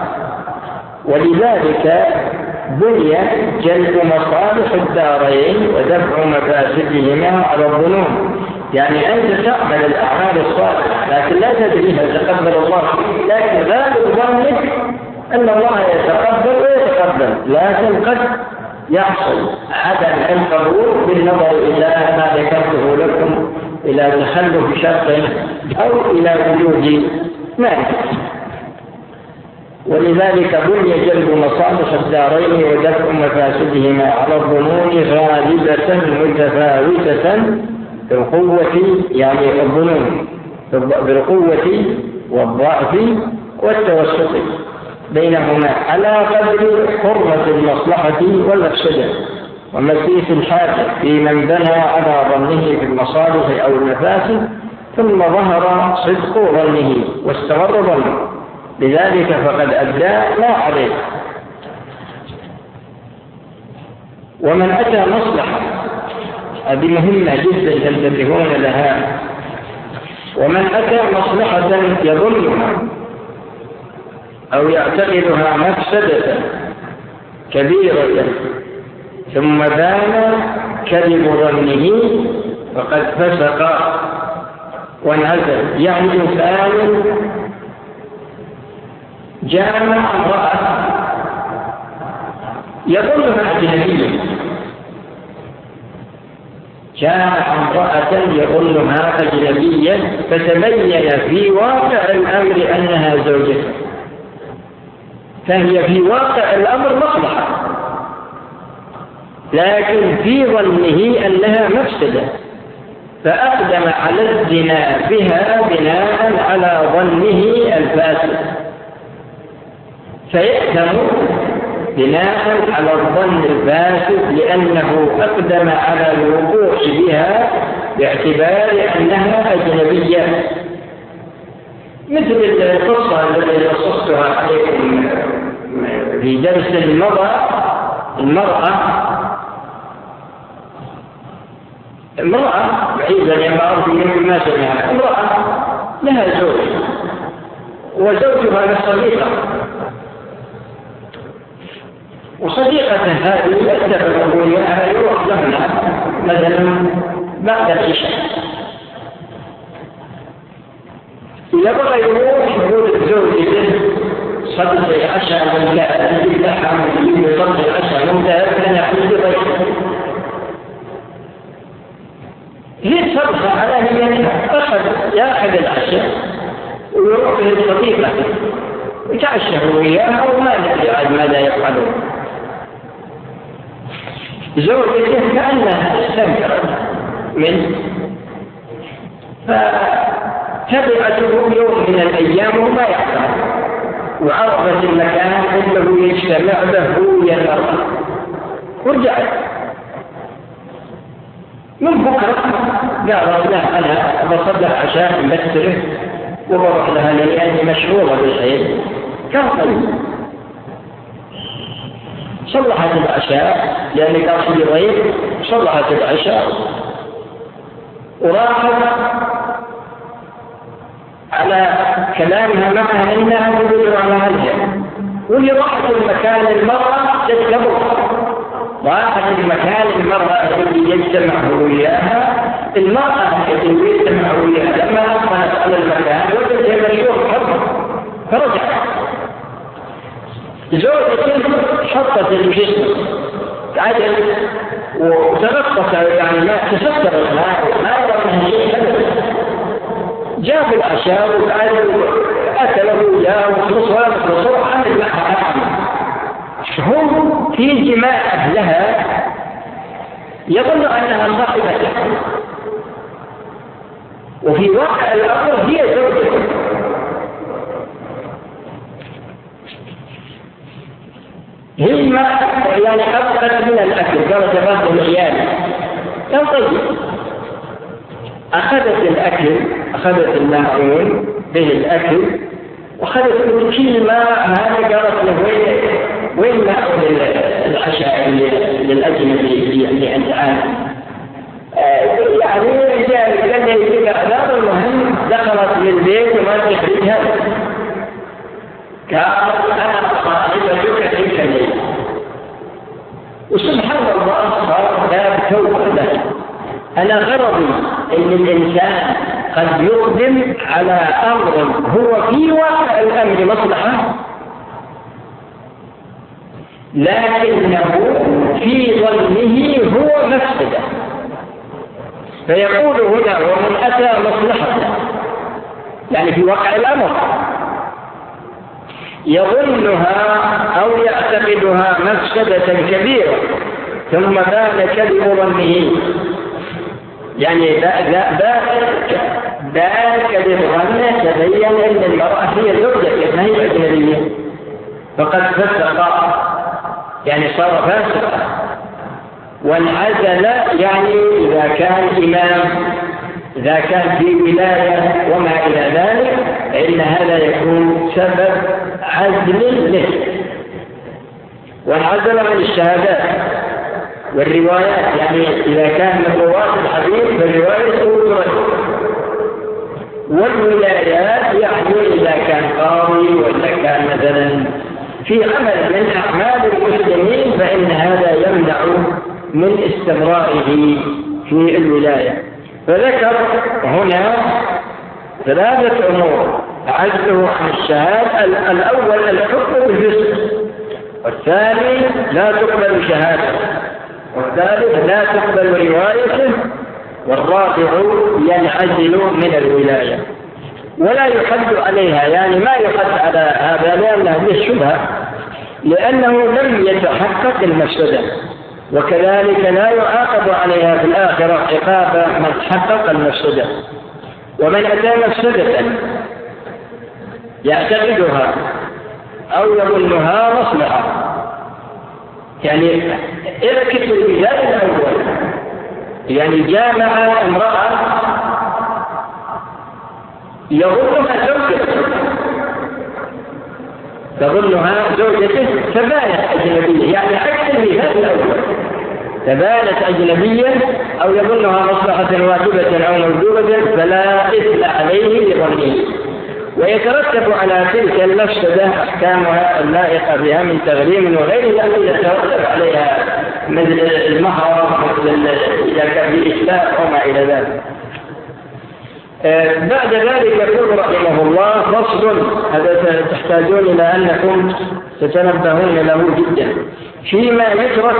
ولذلك بني جلب مصالح الدارين ودفع مفاسدهما على الظنون. يعني أنت تعمل الأعمال الصالحة لكن لا تدري هل تقبل الله، لكن غالب ظنك أن الله يتقبل ويتقبل، لكن قد يحصل عدم القبول بالنظر إلى ما ذكرته لكم، إلى تخلف شرط أو إلى وجود مانع. ولذلك بني جلب مصالح الدارين ودفع مفاسدهما على الظنون غالبة متفاوتة بالقوة، يعني الظنون بالقوة والضعف والتوسط بينهما على قدر حرمة المصلحة والمفسدة ومسيس الحاجة في من بنى على ظنه بالمصالح أو المفاسد ثم ظهر صدق ظنه واستمر ظنه، لذلك فقد أدى ما عليه. ومن أتى مصلحة، هذه مهمة جدا تنتبهون لها، ومن أتى مصلحة يظنها أو يعتقدها مفسدة كبيرة ثم بان كذب ظنه فقد فسق وانعزل. يعني إنسان جامع امرأة يظنها أجنبية، جامع امرأة يظنها أجنبية، فتبين في واقع الأمر أنها زوجته، فهي في واقع الأمر مصلحة، لكن في ظنه أنها مفسدة، فأقدم على الزنا بها بناء على ظنه الفاسد، فيأثم بناء على الظن الفاسد لأنه أقدم على الوقوع بها باعتبار أنها أجنبية. مثل القصة التي قصصتها عليكم في درس المرأة بعيدة لما أرضي ما سمعها، امرأة لها زوج وزوجها للصديقة، وصديقة هذه يتفق وياها يروح لها مثلا بعد العشاء، إذا بغى يروح يقول الزوج صدق عشاء ممتاز باللحم يصدق عشاء ممتاز لنا عندي ضيف، هي تصرف على هي يأخذ العشاء ويروح للصديقة يتعشى وياها وما ندري عاد ماذا يفعلون. زوجته كأنها استنكرت منه، فتبعته يوم من الأيام وما يعلم، وعرفت المكان أنه يجتمع به هي المرأة، ورجعت من بكرة قالت له أنا بصدق عشاء مبتره وبروح لها لأني مشغولة بالحيل. كان طيب صلحت العشاء لأن كان في ضيف، صلحت العشاء وراحت على كلامها معها إنها تدل على هذا، واللي راحت المكان المرأة تتكبر، راحت المكان المرأة التي يجتمع وياها، المرأة التي يجتمع وياها لما أخذت على المكان وجدت مشروع حرب فرجعت. زوجته حطت الجسم عدل وتغطت، يعني ما تستر الماء ما يرى شيء أبدا، جاب العشاء أكله وياه وخلصها بسرعة هم في جماع لها يظن أنها صاحبته، وفي واقع الأمر هي زوجته. هي ما يعني أبقت من الأكل، قالت تبادل العيال كان طيب، أخذت الأكل، أخذت الماعون به الأكل وأخذت كل ماء هذا، قالت له وين ماعون العشاء للأجنبي اللي أنت عارف، يعني رجال قال لي كذا هذا المهم، دخلت للبيت وما تخرجها، قالت أنا صاحبتك تلك الليلة. وسبحان الله صار باب توبة له. أنا غرضي أن الإنسان قد يقدم على أمر هو في واقع الأمر مصلحة، لكنه في ظنه هو مفسدة، فيقول هنا ومن أتى مصلحته، يعني في واقع الأمر يظنها أو يعتقدها مفسدة كبيرة، ثم بان كذب ظنه، يعني بان كذب ظنه، تبين أن المرأة هي زوجته ما هي أجنبية، فقد فسق يعني صار فاسقا، وانعزل يعني إذا كان إمام، إذا كان في ولاية وما إلى ذلك، فإن هذا يكون سبب عزل له، وانعزل عن الشهادات والروايات، يعني إذا كان من رواة الحديث فالرواية أولى، والولايات يعني إذا كان قاضي وإذا كان مثلا في عمل من أعمال المسلمين، فإن هذا يمنع من استمراره في الولاية. فذكر هنا 3 أمور عزله عن الشهادة. الأول الحكم بالفسق، والثاني لا تقبل شهادته، والثالث لا تقبل روايته، والرابع ينعزل من الولاية ولا يحد عليها، يعني ما يحد على هذا لأنه هي الشبهة، لأنه لم يتحقق المفسدة، وكذلك لا يعاقب عليها في الآخرة عقاب من حقق المفسدة. ومن أتى مفسدة يعتقدها أو يظنها مصلحة، يعني اركز الإجابة الأول، يعني جامع امرأة يظنها زوجته، تظنها زوجته فبانت أجنبية، يعني عكس المثال الأول، فبانت أجنبية أو يظنها مصلحة واجبة أو موجودة فلا إثم عليه لظنه، ويترتب على تلك المفسدة أحكامها اللائقة بها من تغريم وغير ذلك يترتب عليها مثل المهر، مثل إذا كان بإسلاء وما إلى ذلك. بعد ذلك يقول رحمه الله: فصل، هذا تحتاجون إلى أنكم تتنبهون له جدا، فيما يترك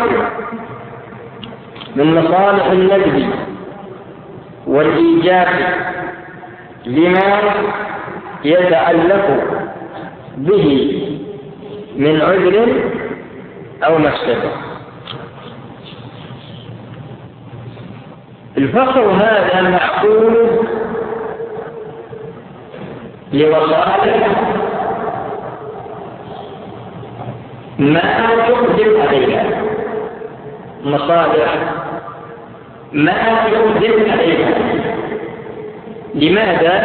من مصالح الندب والإيجاب لما يتعلق به من عذر أو مفسدة. الفصل هذا معقول لمصالح ما تقدم عليها، مصالح ما تقدم عليها. لماذا؟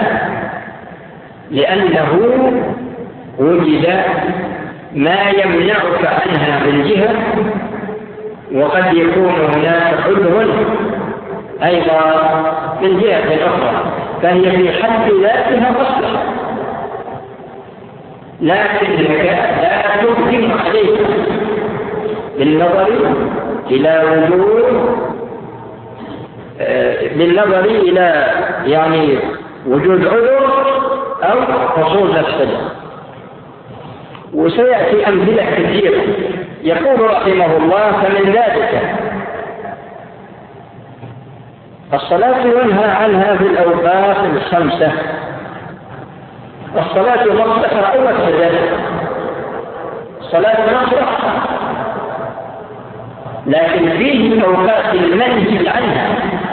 لأنه وجد ما يمنعك عنها من جهة، وقد يكون هناك عذر أيضا من جهة أخرى، فهي في حد ذاتها مصلحة، لكنك لا تقدم عليها بالنظر إلى يعني وجود عذر أو حصول مفسدة. وسيأتي أمثلة كثيرة. يقول رحمه الله: فمن ذلك الصلاة ينهى عنها في الأوقات 5. الصلاة مصلحة أو مفسدة؟ الصلاة مصلحة، لكن فيه الأوقات المنهي عنها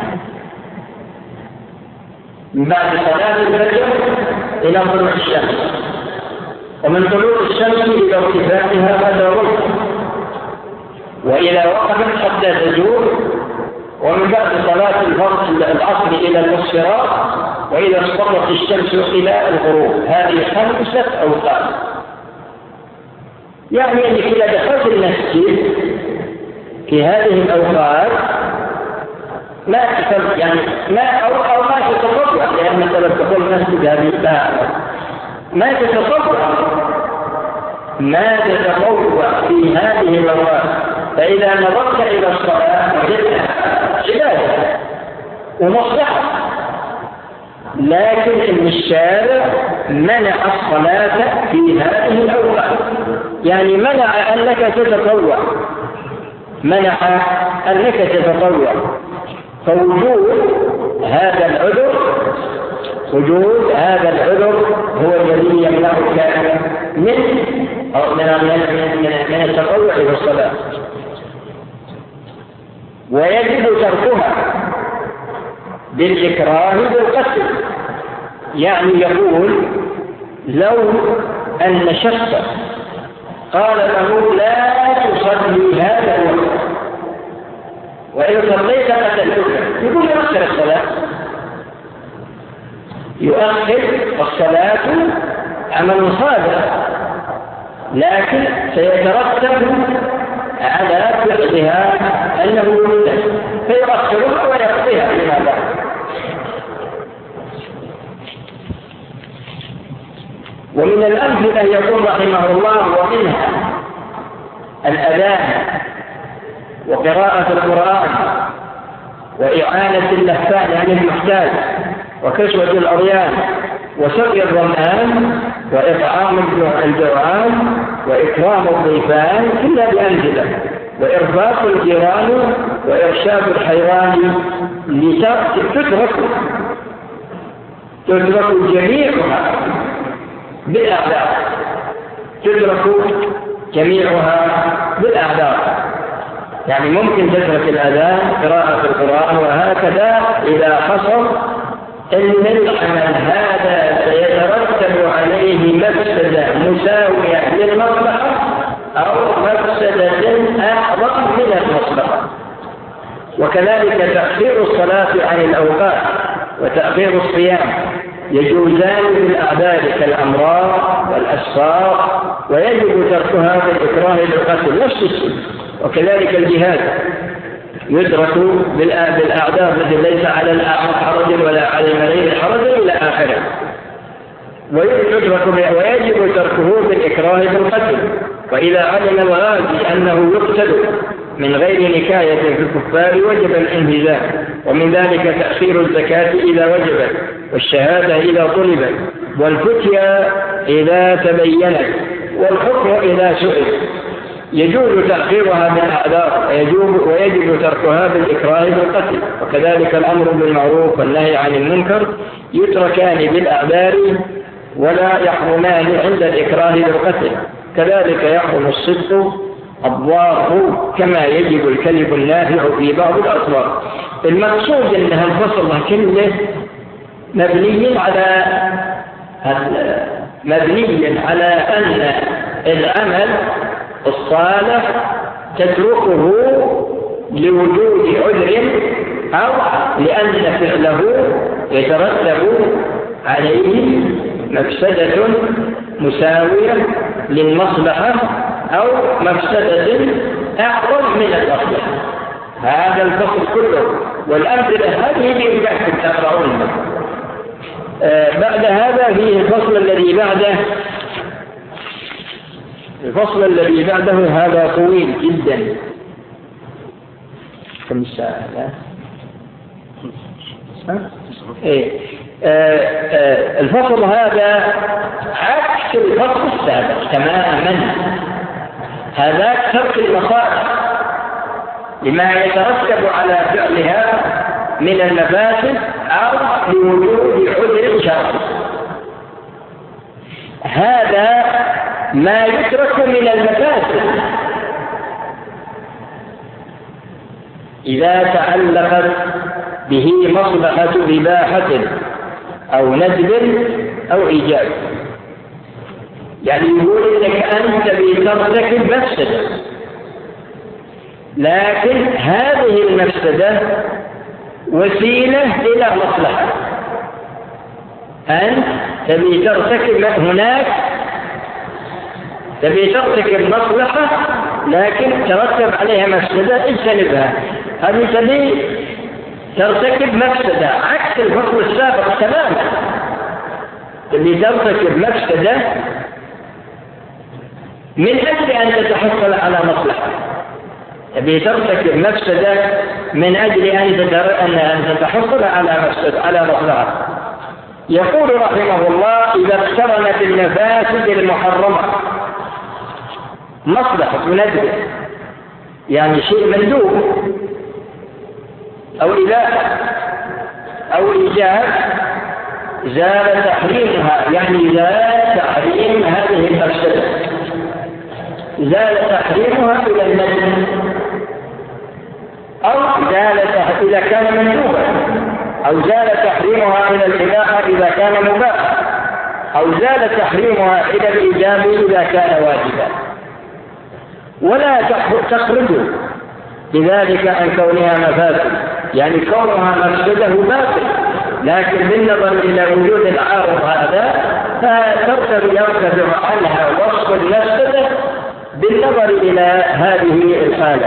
من بعد صلاة الفجر إلى طلوع الشمس، ومن طلوع الشمس إلى ارتفاعها هذا ركن، وإلى وقفت حتى تزول، ومن بعد صلاة العصر إلى المصفرات، وإذا اصطرت الشمس إلى الغروب. هذه 5 أوقات. يعني أنك إذا دخلت المسجد في هذه الأوقات ما تتصور، لأن مثلا تقول المسجد هذه ما تتصور في هذه الأوقات. فإذا نظرت إلى الصلاة وجدتها عبادة ومصلحة، لكن إن الشارع منع الصلاة في هذه الأوقات، يعني منع أنك تتطوع، فوجود هذا العذر هو الذي يمنعك من التطوع في الصلاة، ويجب تركها بالإكراه بالقتل. يعني يقول: لو أن شخصا قال له لا تصلي هذا الوقت، وإن صليت قتلتك، يقول يؤخر الصلاة عمل صالح، لكن سيترتب على فعلها أنه يمتد، فيؤخرها ويقضيها لما بعد. ومن الأمثلة يقول رحمه الله: ومنها الأذان وقراءة القرآن وإعانة اللهفان يعني المحتاج، وكسوة الأريان، وسقي الظمآن، وإطعام الجوعان، وإكرام الضيفان إلا بأنزله، وإرفاق الجيران، وإرشاد الحيوان، تترك جميعها بالأعذار، تترك جميعها بالأعذار. يعني ممكن تترك الأذان، قراءة القرآن، وهكذا إذا حصل أن العمل هذا سيترتب عليه مفسدة مساوية للمصلحة أو مفسدة أعظم من المصلحة. وكذلك تأخير الصلاة عن الأوقات وتأخير الصيام يجوزان بالأعذار كالأمراض والأسفار، ويجب تركها بالإكراه للقتل نفس الشيء. وكذلك الجهاد يدرك بالأعذار التي ليس على الأعمى حرج ولا على المريض حرج إلى آخره، ويجب تركه بالإكراه بالقتل. وإذا علم الغازي أنه يقتل من غير نكاية في الكفار وجب الانهزام، ومن ذلك تأخير الزكاة إذا وجبت، والشهادة إذا طلبت، والفتية إذا تبينت، والحكم إذا سئل. يجوز تأخيرها بالأعذار ويجب تركها بالإكراه بالقتل. وكذلك الأمر بالمعروف والنهي عن المنكر يتركان بالأعذار ولا يحرمان عند الإكراه بالقتل. كذلك يحرم الصدق الضار كما يجب الكذب النافع في بعض الأطوار. المقصود أن الفصل كله مبني على أن العمل الصالح تتركه لوجود عذر أو لأن فعله يترتب عليه مفسدة مساوية للمصلحة أو مفسدة أعظم من المصلحة. هذا الفصل كله، والأمثلة هذه بإمكانكم تقرؤونها. بعد هذا فيه الفصل الذي بعده. الفصل الذي بعده هذا طويل جدا. كم ساعة؟ الفصل هذا عكس الفصل السابق تماما. هذا ترك المصالح لما يترتب على فعلها من المفاسد أو لوجود عذر شرعي. هذا ما يترك من المفاسد إذا تعلقت به مصلحة إباحة أو ندب أو إيجاب. يعني يقول لك أنت بترتكب مفسدة، لكن هذه المفسدة وسيلة إلى مصلحة. أنت تبي ترتكب هناك، تبي ترتكب مصلحة لكن ترتب عليها مفسدة، اجتنبها. هذه تبي ترتكب مفسدة عكس الفصل السابق تماما. تبي ترتكب مفسدة من أجل أن تتحصل على مصلحة، تبي ترتكب مفسدة من أجل أن تتحصل على مصلحة. يقول رحمه الله: إذا اقترنت المفاسد المحرمة مصلحة ندب، يعني شيء مندوب، أو إباحة أو إيجاب، زال تحريمها، يعني زال تحريم هذه المفسدة، زال تحريمها إلى الندب، أو إذا كان مندوبا، أو زال تحريمها إلى الإباحة إذا كان مباحا، أو زال تحريمها إلى الإيجاب إذا كان واجبا. ولا تخرج بذلك عن كونها مفاسد، يعني كونها مفسده باطل، لكن بالنظر إلى وجود العارض هذا يرتفع عنها وصف المفسده بالنظر إلى هذه الحالة.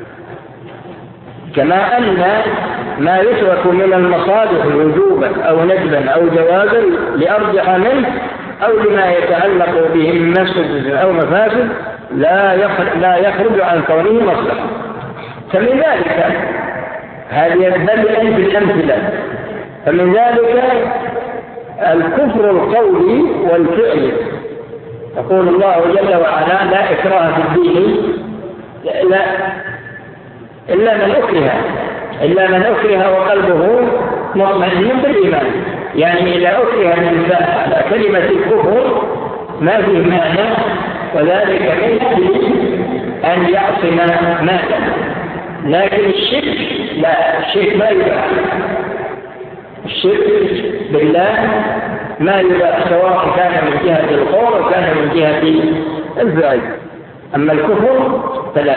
كما أن ما يترك من المصالح وجوبا أو ندبا أو جوازا لأرجح منه أو لما يتعلق به من مفسد أو مفاسد لا يخرج عن كونه مصلحة. فمن ذلك هذه بدءا بالأمثلة. فمن ذلك الكفر القولي والفعلي. يقول الله جل وعلا: لا إكراه في الدين إلا من أكره وقلبه مطمئن بالإيمان. يعني إذا أكره الإنسان على كلمة الكفر ما فيه معنى، وذلك من أجل أن يعصم مالا. لكن الشرك لا، الشرك ما يباح. الشرك بالله ما يباح، سواء كان من جهة القول أو كان من جهة الفعل. أما الكفر فلا.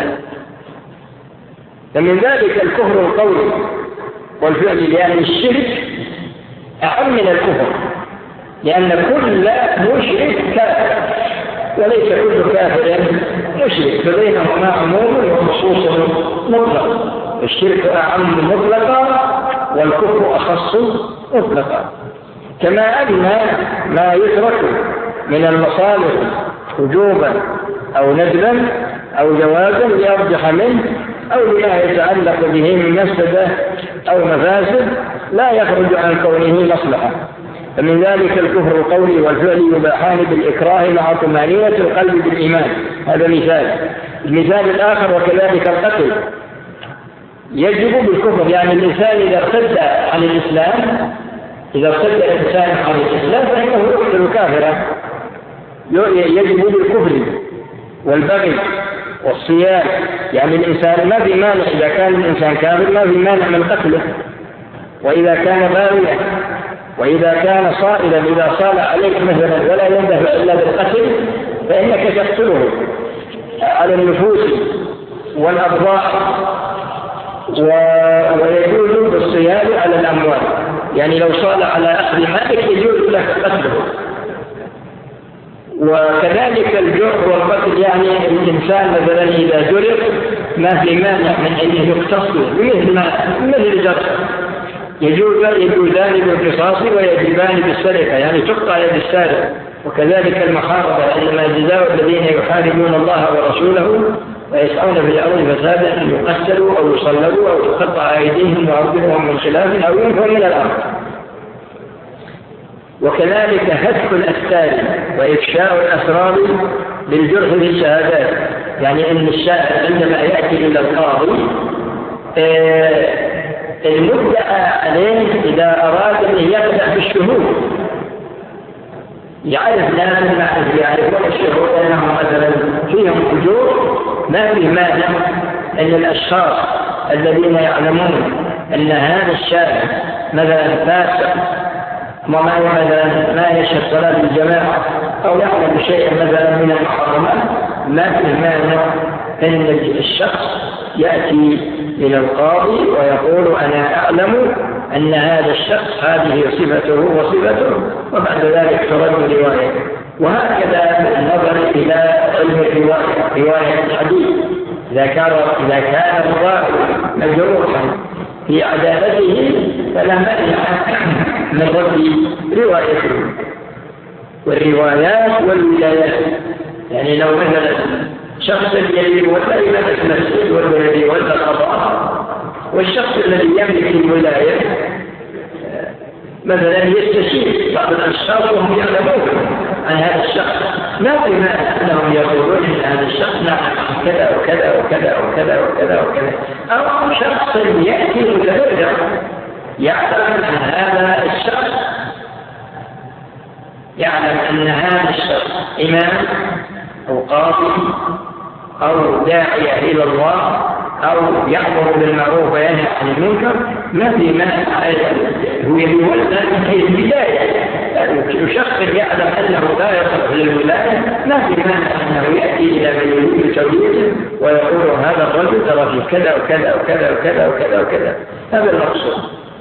فمن ذلك الكفر القولي والفعل، لأن الشرك أعم من الكفر، لأن كل مشرك كافر وليس كل كافر مشرك، فبينهما عموم وخصوص مطلق. الشرك أعم مطلقا والكفر أخص مطلقا. كما أن ما يترك من المصالح وجوبا أو ندبا أو جوازا ليرجح منه أو لما يتعلق به من مفسدة أو مفاسد لا يخرج عن كونه مصلحة. فمن ذلك الكفر القولي والفعلي يباحان بالإكراه مع طمأنينة القلب بالإيمان. هذا مثال. المثال الآخر: وكذلك القتل يجب بالكفر. يعني الإنسان إذا ارتد عن الإسلام، إذا ارتد الإنسان عن الإسلام فإنه يقتل كافرا. يجب بالكفر والبغي والصيام. يعني الإنسان ما في مانع، إذا كان الإنسان كافر ما في مانع من قتله. وإذا كان باغيا، وإذا كان صائلا، إذا صال عليك مثلا ولا يندفع إلا بالقتل فإنك تقتله على النفوس والأبضاع. ويجوز بالصيام على الأموال. يعني لو صال على أخذ مالك يجوز لك قتله. وكذلك الجرح والقتل، يعني الإنسان مثلا إذا جرح ما في مانع من أنه يقتصر مثل الجرح. يجوزان بالقصاص ويجبان بالسرقة، يعني تقطع يد السارق. وكذلك المحاربة، إنما جزاء الذين يحاربون الله ورسوله ويسعون في الأرض فسادا أن يقتلوا أو يصلبوا أو تقطع أيديهم وأرجلهم من خلاف أو ينفوا من الأرض. وكذلك هتك الأستار وإفشاء الأسرار بالجرح في الشهادات. يعني أن الشاهد عندما يأتي إلى القاضي المدعى عليه إذا أراد أن يبدأ بالشهود يعرف ناس يعرفون الشهود أنهم مثلا فيهم أجور، ما في مانع أن الأشخاص الذين يعلمون أن هذا الشاهد مثلا فاسق مثلا ما يشهد صلاة الجماعة أو يعلم شيئا مثلا من المحرمات، ما في مانع أن الشخص يأتي إلى القاضي ويقول: أنا أعلم أن هذا الشخص هذه صفته وصفته، وبعد ذلك ترد رواية. وهكذا النظر إلى علم رواية الحديث. إذا كان الراوي مجروحا في عدالته فلا مانع من رد روايته. والروايات والولايات، يعني لو مثلا شخص الذي يولى إمامة المسجد والذي يولى القضاء، والشخص الذي يملك الولاية مثلا يستشير بعض الأشخاص وهم يعلمون عن هذا الشخص، ما في مانع أنهم يقولون أن هذا الشخص نعم كذا وكذا وكذا وكذا وكذا وكذا. أو شخص يأتي متفرغ يعلم أن هذا الشخص إمام أو قاضي أو داعية إلى الله أو يأمر بالمعروف وينهى عن المنكر، ما في مانع هو يولى في البداية. شخص يعلم أنه لا يصلح للولاية ما في مانع أنه يأتي إلى من يريد ويقول: هذا الرجل ترى في كذا وكذا وكذا وكذا وكذا وكذا. هذا المقصود.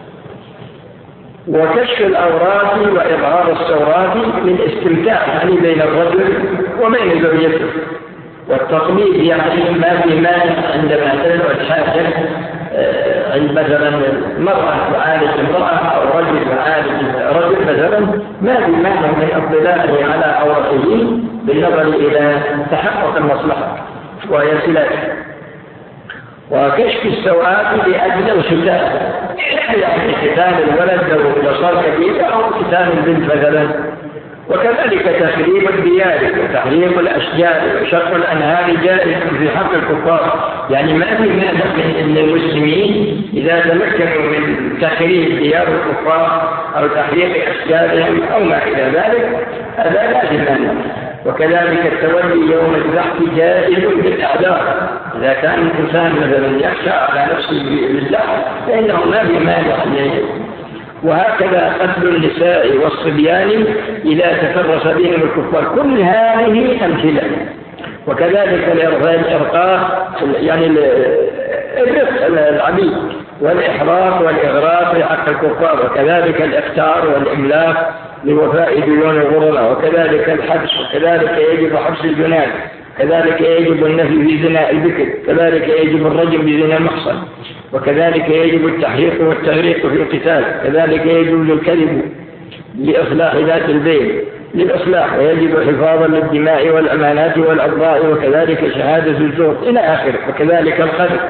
وكشف الأوراق وإظهار السورات للاستمتاع يعني بين الرجل وبين زوجته. والتقليد يعني ما في مانع عندما تدعو الحاجة عند مثلا المرأة تعالج امرأة أو رجل يعالج رجل مثلا، ما في مانع من اطلاعه على عورته بالنظر إلى تحقق المصلحة وهي صلته. وكشف السواد لأجل الختان، يعني ختان الولد لو صار كبير أو ختان البنت مثلا. وكذلك تخريب الديار وتحريق الأشجار وشق الأنهار جائز في حق الكفار، يعني ما في مانع أن المسلمين إذا تمكنوا من تخريب ديار الكفار أو تحريق أشجارهم أو ما إلى ذلك، هذا لا مانع. وكذلك التولي يوم الزحف جائز بالأعذار، إذا كان الإنسان مثلا يخشى على نفسه بالزحف فإنه ما في مانع. وهكذا قتل النساء والصبيان إذا تفرس بهم الكفار، كل هذه أمثلة. وكذلك الإرقاق، يعني الرق العبيد، والإحراق والإغراق لحق الكفار، وكذلك الإقتار والإملاك لوفاء ديون الغرماء، وكذلك الحبس، وكذلك يجب حبس الجنان، كذلك يجب النفي في زنا البكر، كذلك يجب الرجم بزنا المحصن، وكذلك يجب التحريق والتغريق في القتال، كذلك يجب الكذب لإصلاح ذات البين للإصلاح، ويجب حفاظا للدماء والأمانات والأبضاء، وكذلك شهادة الزور إلى آخره. وكذلك القتل،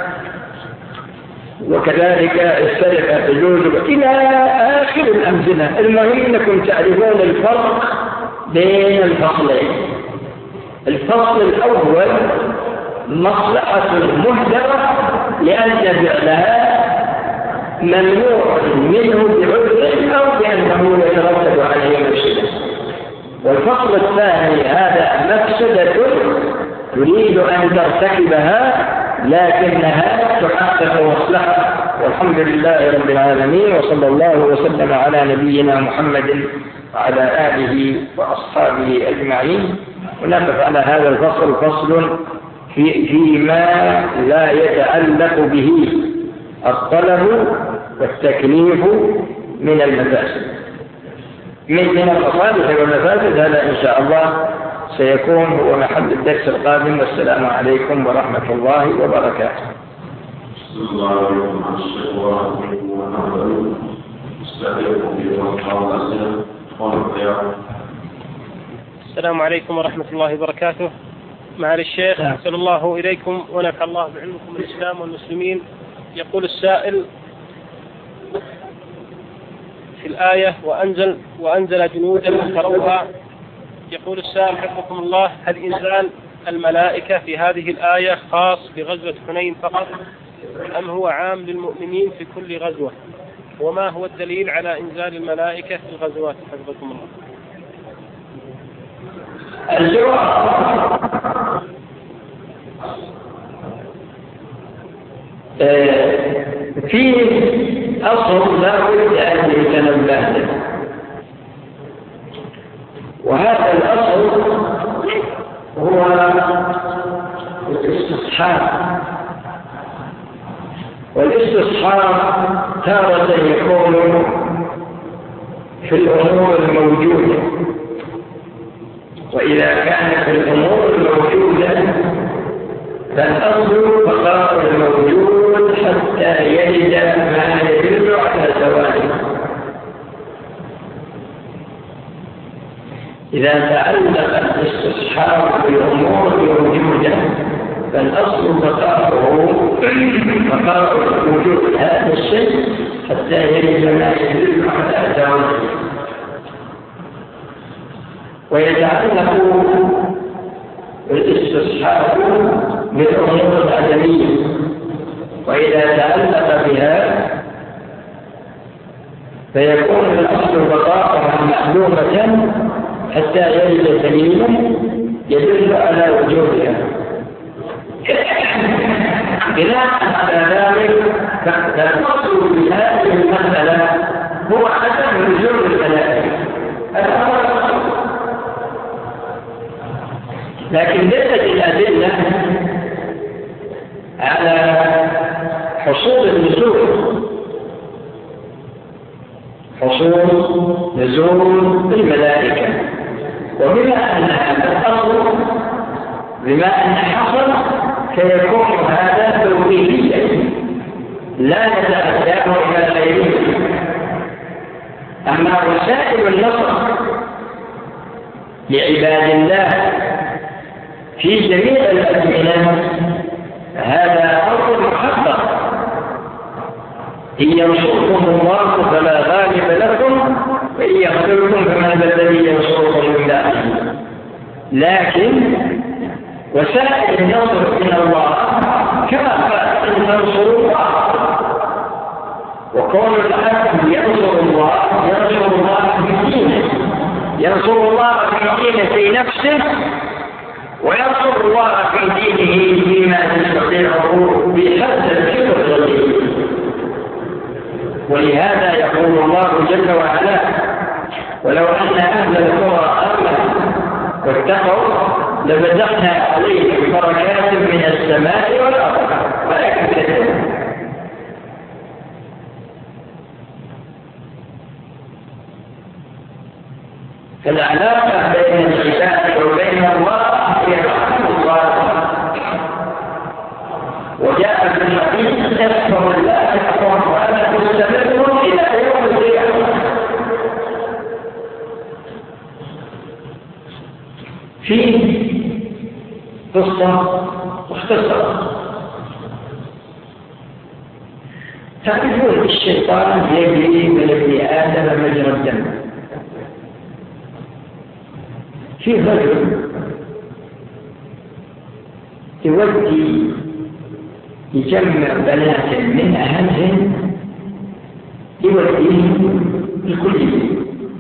وكذلك السرقة تجوز إلى آخر الأمثلة. المهم أنكم تعرفون الفرق بين الفصلين. الفصل الأول مصلحة مهدرة لأن فعلها ممنوع منه بعذر أو بأنه يترتب عليه مفسدة. والفصل الثاني هذا مفسدة تريد أن ترتكبها لكنها تحقق مصلحة. والحمد لله رب العالمين، وصلى الله وسلم على نبينا محمد وعلى آله وأصحابه أجمعين. ونقف على هذا الفصل، فصل فيما لا يتعلق به الطلب والتكليف من المفاسد، من المصالح والمفاسد. هذا إن شاء الله سيكون هو محل الدرس القادم. والسلام عليكم ورحمة الله وبركاته. السلام عليكم ورحمة الله وبركاته. معالي الشيخ، أحسن الله إليكم ونفع الله بعلمكم الإسلام والمسلمين. يقول السائل في الآية وأنزل جنودا تروها، يقول السائل حفظكم الله: هل إنزال الملائكة في هذه الآية خاص بغزوة حنين فقط أم هو عام للمؤمنين في كل غزوة؟ وما هو الدليل على إنزال الملائكة في الغزوات حفظكم الله؟ الجواب في أصل لا بد أن يتنبه له، وهذا الأصل هو الاستصحاب. والاستصحاب تارة يكون في الأمور الموجودة، وإذا كانت الأمور الموجودة فالأصل بقاء الموجود حتى يجد ما يدل على زواله. إذا تعلق الاستصحاب بالأمور الموجودة فالأصل بقاء وجود هذا الشيء حتى يجد ما يدل على زواله. ويتعلق الاستصحاب بالأمور العدمية، وإذا تعلق بها فيكون الأصل بقاءها معلومة حتى يجد دليلا يدل على وجودها. بناء على ذلك فالأصل بهذه المسألة هو عدم وجود الملائكة، لكن ليست الأدلة على حصول نزول الملائكة. وبما أن الأصل بما أن حصل سيكون هذا توقيفيا لا نتأداه إلى غيره. أما وسائل النصر لعباد الله في جميع الأزمنة هذا أمر محقق إن ينصركم الله فلا غالب لكم وإن يخذلكم فمن الذي ينصركم من بعده. لكن وسائل النصر من الله كما أن تنصروا الله، وكون العبد ينصر الله في دينه، ينصر الله في دينه في نفسه، وينصر الله في دينه فيما يستطيعه بحسب الكبر. ولهذا يقول الله جل وعلا: ولو أن أهل القرى آمنوا واتقوا لفتحنا عليهم بركات من السماء والأرض ولكن كذبوا. فالعلاقة بين العباد وبين الله هي رحمة الله. وجاء في الحديث: اذكروا الله يذكركم ولا تستمروا إلى يوم القيامة. فيه قصة مختصرة. تعرفون الشيطان يجري من ابن آدم مجرى الدم. في رجل يودي يجمع بنات من أهلهم يوديهم الكلية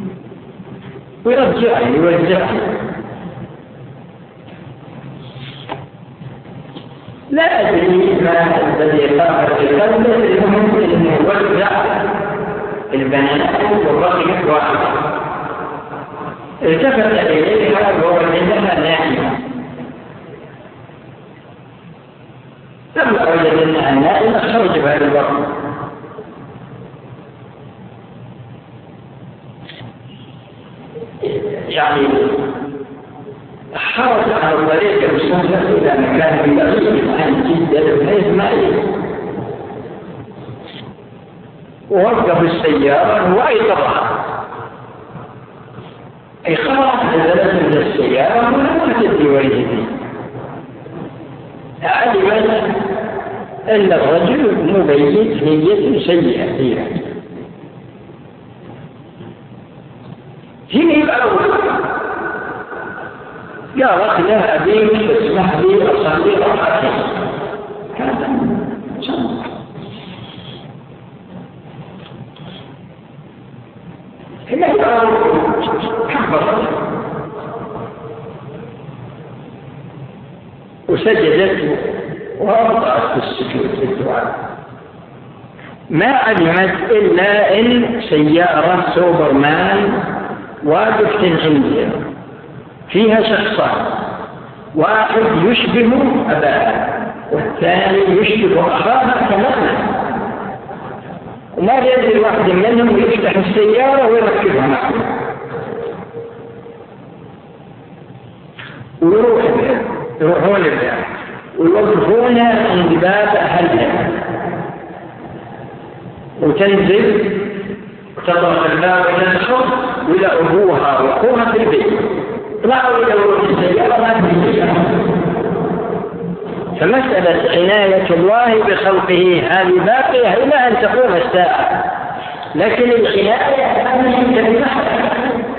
ويرجعهم يوزعهم. لا أدري ما الذي قام في قلبه، المهم أنه يوزع البنات والرجل واحد. التفت إليها ووجدها نائمة. لما وجد أنها نائمة خرج بهذا الوقت. يعني حرص على طريق المسافر إلى مكان بعيد عن جدة بحيث ما ووقف السيارة وأيقظها. أي خرج نزلت من السيارة ولم تدري وجهه. علمت أن الرجل مبيت نية سيئة فيها. هنا الأول قالت له: أبيك اسمح لي أصلي ركعتين. هذا صدق. هنا الأول كبرت وسجدت ووضعت في السجود في الدعاء. ما علمت إلا إن سيارة سوبرمان واقفة عندها فيها شخصان، واحد يشبه أباها والثاني يشبه أخاها تماما، وما يدري واحد منهم يفتح السيارة ويركبها معه يروحون بها ويوقفونها عند باب أهلها، وتنزل وتضرب الباب وتدخل وإلى أبوها وأخوها في البيت. طلعوا إلى السيارة ما تنزل. فمسألة عناية الله بخلقه هذه باقية إلى أن تقوم الساعة، لكن العناية هذه تنفعها.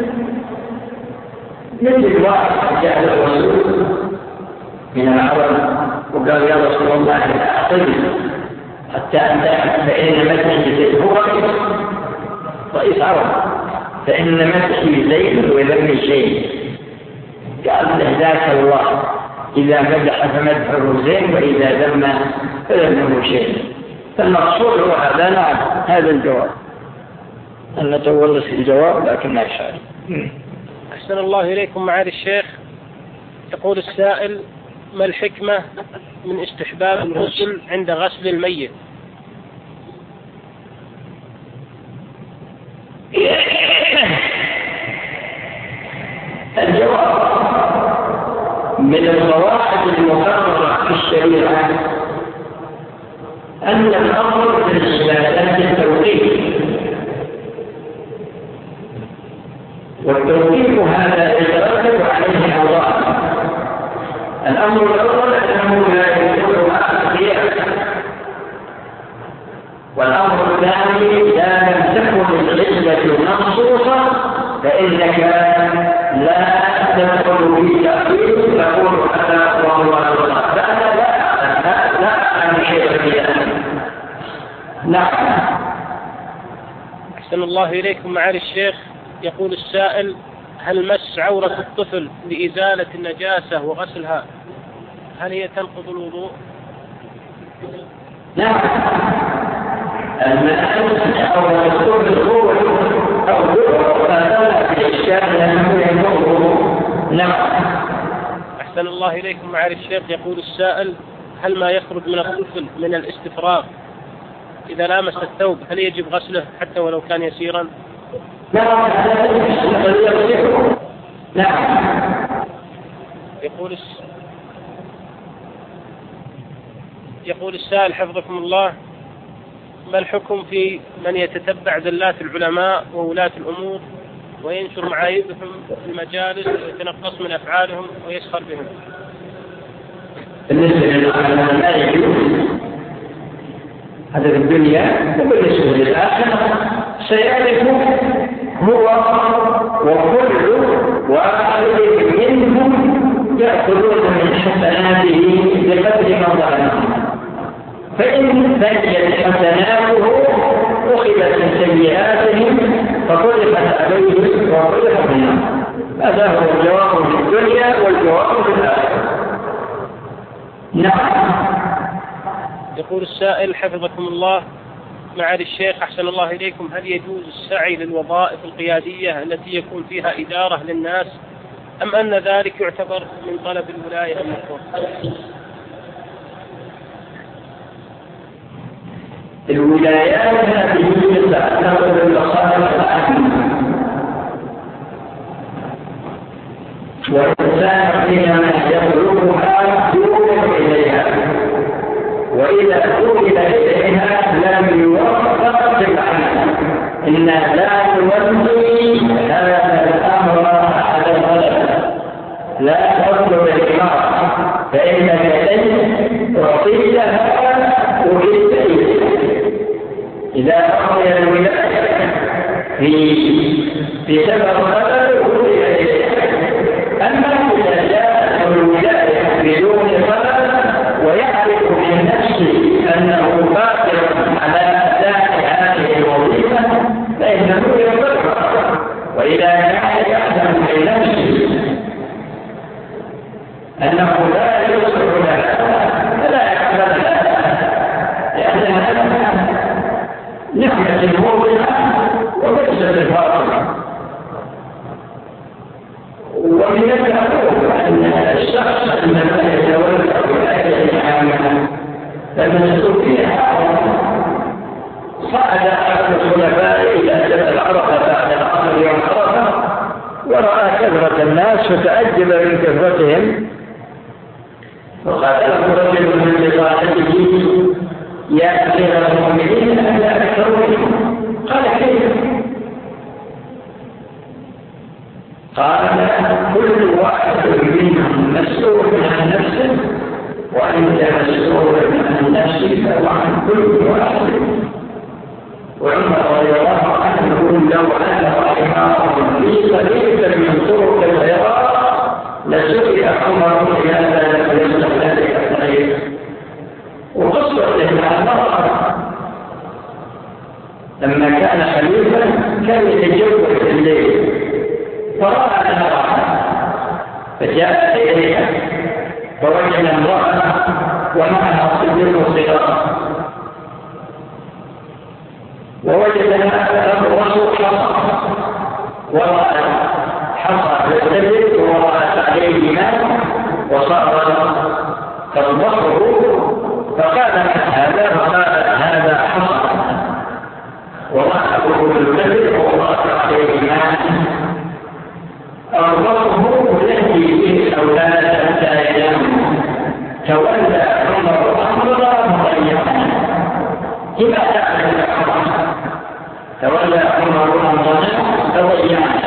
مثل واحد جاء الرسول من العرب وقال: يا رسول الله أعطني حتى أنت، فإن مسحي هو رئيس عرب، فإن مسحي زين وذم شيء. قال له: ذاك الله إذا مدح فمدحه زين وإذا ذم فذمه شيء. فالمقصود هو هذا. نعم، هذا الجواب. أن نتولى في الجواب لكن ما يشعر. أحسن الله إليكم معالي الشيخ. يقول السائل: ما الحكمة من استحباب الغسل عند غسل الميت؟ الجواب: من القواعد المقررة في الشريعة أن الأمر في العبادات التوقيف، والتوقيف هذا يترتب عليه أمران. الأمر الأول أنه لا يكون مع القياس، والأمر الثاني نعم. أحسن الله إليكم معالي الشيخ. يقول السائل: هل مس عورة الطفل لإزالة النجاسة وغسلها هل هي تنقض الوضوء؟ نعم. المسألة عورة الطفل هو أو هذا الإشكال لأنه ينقض. نعم. أحسن الله إليكم معالي الشيخ. يقول السائل: هل ما يخرج من الطفل من الاستفراغ إذا لامس الثوب هل يجب غسله حتى ولو كان يسيرا؟ نعم. يقول السائل حفظكم الله: ما الحكم في من يتتبع زلات العلماء وولاة الأمور وينشر معايبهم في المجالس ويتنقص من أفعالهم ويسخر بهم؟ بالنسبة للعلماء لا يجوز هذا في الدنيا، وبالنسبة للآخرة سيعرف هو وكل واحد منهم يأخذون من حسناته بقدر ما ظلمهم، فإن بقيت حسناته أخذت من سيئاتهم فطرحت عليه وطرحت منهم. هذا هو الجواب في الدنيا والجواب في الآخرة. نعم. يقول السائل حفظكم الله معالي الشيخ أحسن الله إليكم: هل يجوز السعي للوظائف القيادية التي يكون فيها إدارة للناس أم أن ذلك يعتبر من طلب الولاية المطلوب؟ الولايات هذه تتعلق بالمصالح العامة، والإنسان حينما يطلبها يوصل إليها، وإذا وصل إليها لم يوفق بالعمل. إنا لا نولي هذا الأمر على الغلبة، لا تطلب الإمارة فإنك لن تعطيها وجدت. إذا أخذ الولاية في سبب خلل وصل إليها، أما إذا جاءت الولاية بدون خلل ويعرف من نفسه أنه قادر على أداء هذه الوظيفة فإنه يقرر، وإذا كان يعلم في نفسه أنه لا يصلح لها فلا يقبل لها، لأنها نفسة الموضع وليست الباطلة. ومن المعروف أن الشخص عندما يتولى ولاية العامة فالمسؤول فيها صعد أحد الخلفاء إلى جبل عرفة بعد العصر يوم عرفة ورأى كثرة الناس فتعجب من كثرتهم، فقال له رجل من بضاعته: يا أمير المؤمنين أنا أكثر منهم. قال: كيف؟ قال: كل واحد منهم مسؤول عن نفسه وأنت مسؤول عن نفسك وعن كل واحد. وعمر رضي الله عنه لو أن رحمه في طريقة من طرق العراق لسئل عمر في هذا ذلك الطريق. وقصة المرأة لما كان خليفة كان يتجول في الليل فرأى المرأة فجاء إليها فوجد امرأة ومعها صبي صغار، ووجدها الرسول حصى ورأى حصى بالسبب ورأت عليه ماء وصار تضمره، فقال: هذا فقال: هذا حصى ورأته بالسبب ورأت عليه ماء. الرسول يأتي به الأولاد حتى ينام. تولى عمر أمر مضيعا. لماذا تعمل الحرام؟ تولى عمر أمر مضيعا.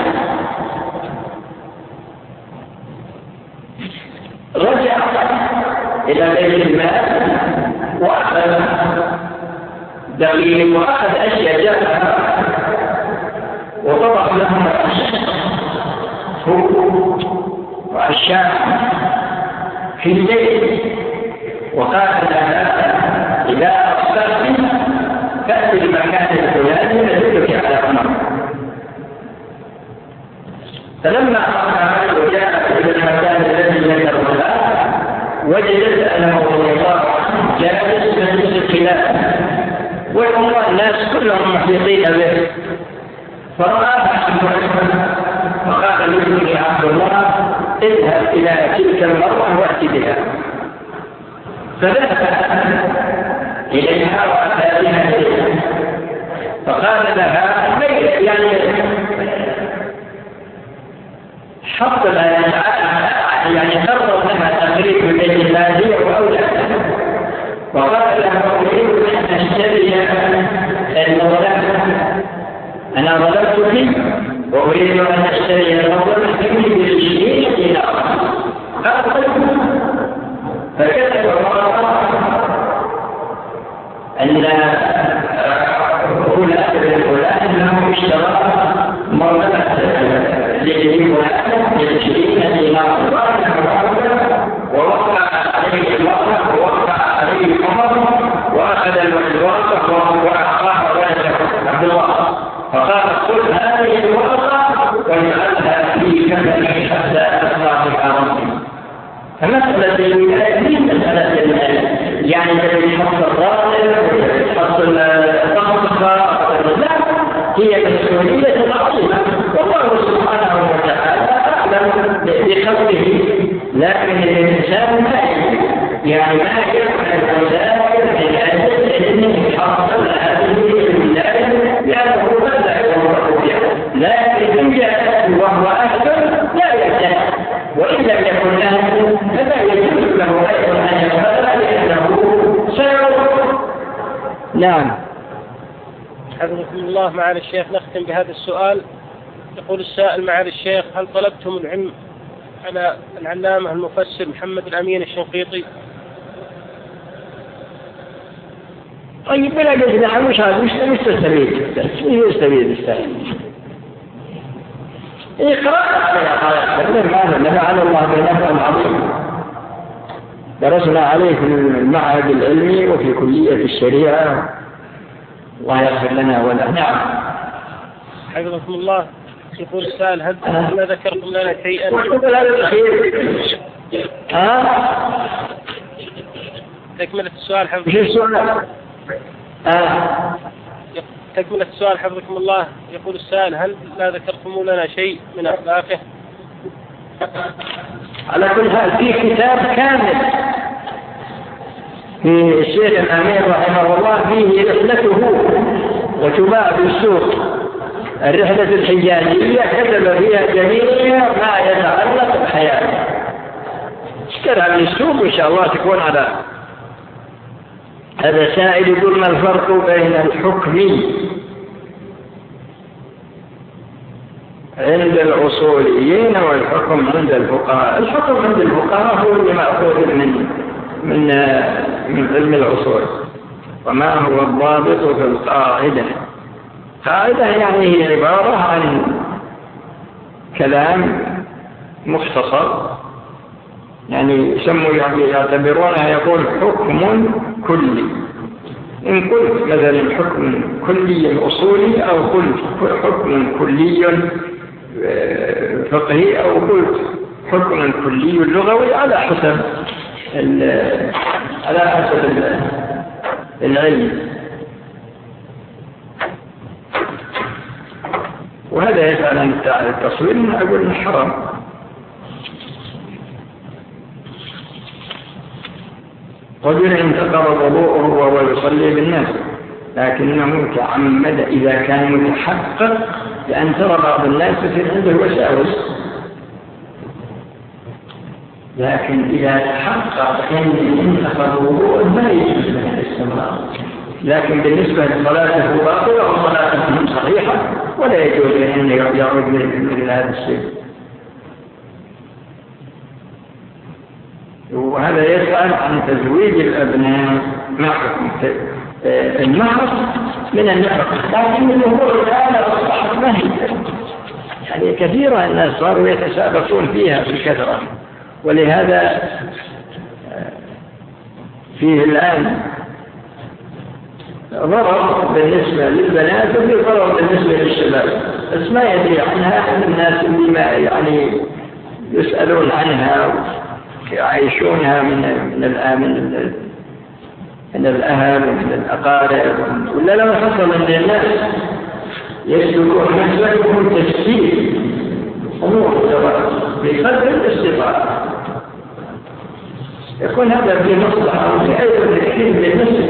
رجع إلى بيت المال وأخذ دقيق وأخذ أشياء جاءها وطبق لها وعشاء في الليل، وقال لها: إذا أصبحت فأتي في المكان الفلاني يدلك على أمر. فلما أخذ وجاء إلى المكان الذي ذكره له وجدت أنه رضي الله عنه جالس مجلس الخلاف والناس كلهم محيطين به، فرآها فقال لابنه عبد الله اذهب إلى تلك المرأة وأت بها. فذهب إليها وأتى بها إليها فقال لها يعني حط يعني قرر لها تقريب من بين المالية وأولادها، وقال لها أريد أن أشتري النظرات، أنا ظلمتك وأريد أن أشتري النظرات ب20 دينار. فكتب الله أن فلان أنه اشترى مرتبة ل20 دينار ووقع عليه الوقت ووقع عليه الأمر وأخذ الورقة وأعطاه ذلك عبد الله، فقال خذ هذه الورقة واجعلها في كفني حتى تصنع بحرمتي. فمسألة الولاية مسألة يعني الذي يحصل الراتب يحصل الضغط لا، هي مسؤولية العظيمة والله سبحانه وتعالى أعلم بخلقه، لكن الإنسان يعني ما يفعل الوسائل من أجل أنه يحصل هذه الولاية لأنه بدأ لكن إن جاء وهو أهل لا يجب، وإن لم يكن أهل فلا يجوز له أيضا أن يفعل لأنه سيعود. نعم. حفظكم الله. معالي الشيخ نختم بهذا السؤال. يقول السائل: معالي الشيخ هل طلبتم العلم على العلامة المفسر محمد الأمين الشنقيطي؟ طيب بلا قلت نعم مش تستفيد السائل إقراء نفعل الله بنفع عظيم. درسنا عليه في المعهد العلمي وفي كلية الشريعة، الله يغفر لنا وله. نعم. حفظكم الله. يقول السائل: هل ما ذكرتم لنا شيئا تكملة السؤال تكملة السؤال حفظكم الله. يقول السائل: هل لا ذكرتم لنا شيء من أخلاقه؟ على كل حال في كتاب كامل في الشيخ الأمين رحمه الله فيه رحلته وتباع بالسوق، الرحلة الحجازية كتب فيها جميع ما يتعلق بحياته. اشترى من السوق إن شاء الله تكون على هذا. سائل يقول: ما الفرق بين الحكم عند الأصوليين والحكم عند الفقهاء؟ الحكم عند الفقهاء هو اللي مأخوذ من علم الأصول. وما هو الضابط في القاعدة؟ قاعدة يعني هي عبارة عن كلام مختصر، يعني يعتبرونها يقول حكم كلي. إن قلت مثلا حكم كلي أصولي أو قلت حكم كلي فقهي أو قلت حكم كلي لغوي على حسب العلم. وهذا يسأل عن التصوير، من أقول حرام. رجل انتقض وضوءه وهو يصلي بالناس لكنه تعمد إذا كان متحقق، لأن ترى بعض الناس يصير عنده وساوس، لكن إذا تحقق أن انتقض وضوءه ما يجوز له الاستمرار. لكن بالنسبة لصلاته باطلة وصلاته صحيحة ولا يجوز أن يعود مثل هذا الشيء. وهذا يسأل عن تزويج الأبناء مع المهر من النفقة، لكن الأمور الآن أصبحت نهي، يعني كثيرا الناس صاروا يتسابقون فيها بكثرة، ولهذا فيه الآن ضرر بالنسبة للبنات وفي ضرر بالنسبة للشباب، بس ما يدري عنها أحد الناس اللي ما يعني يسألون عنها يعيشونها من الأهل ومن الأقارب، ولا لما حصل أن الناس يسلكون مسلكهم تسهيل أمور الزواج بقدر الاستطاعة، يكون هذا في مصلحة وفي أيضا تكفير للنسل،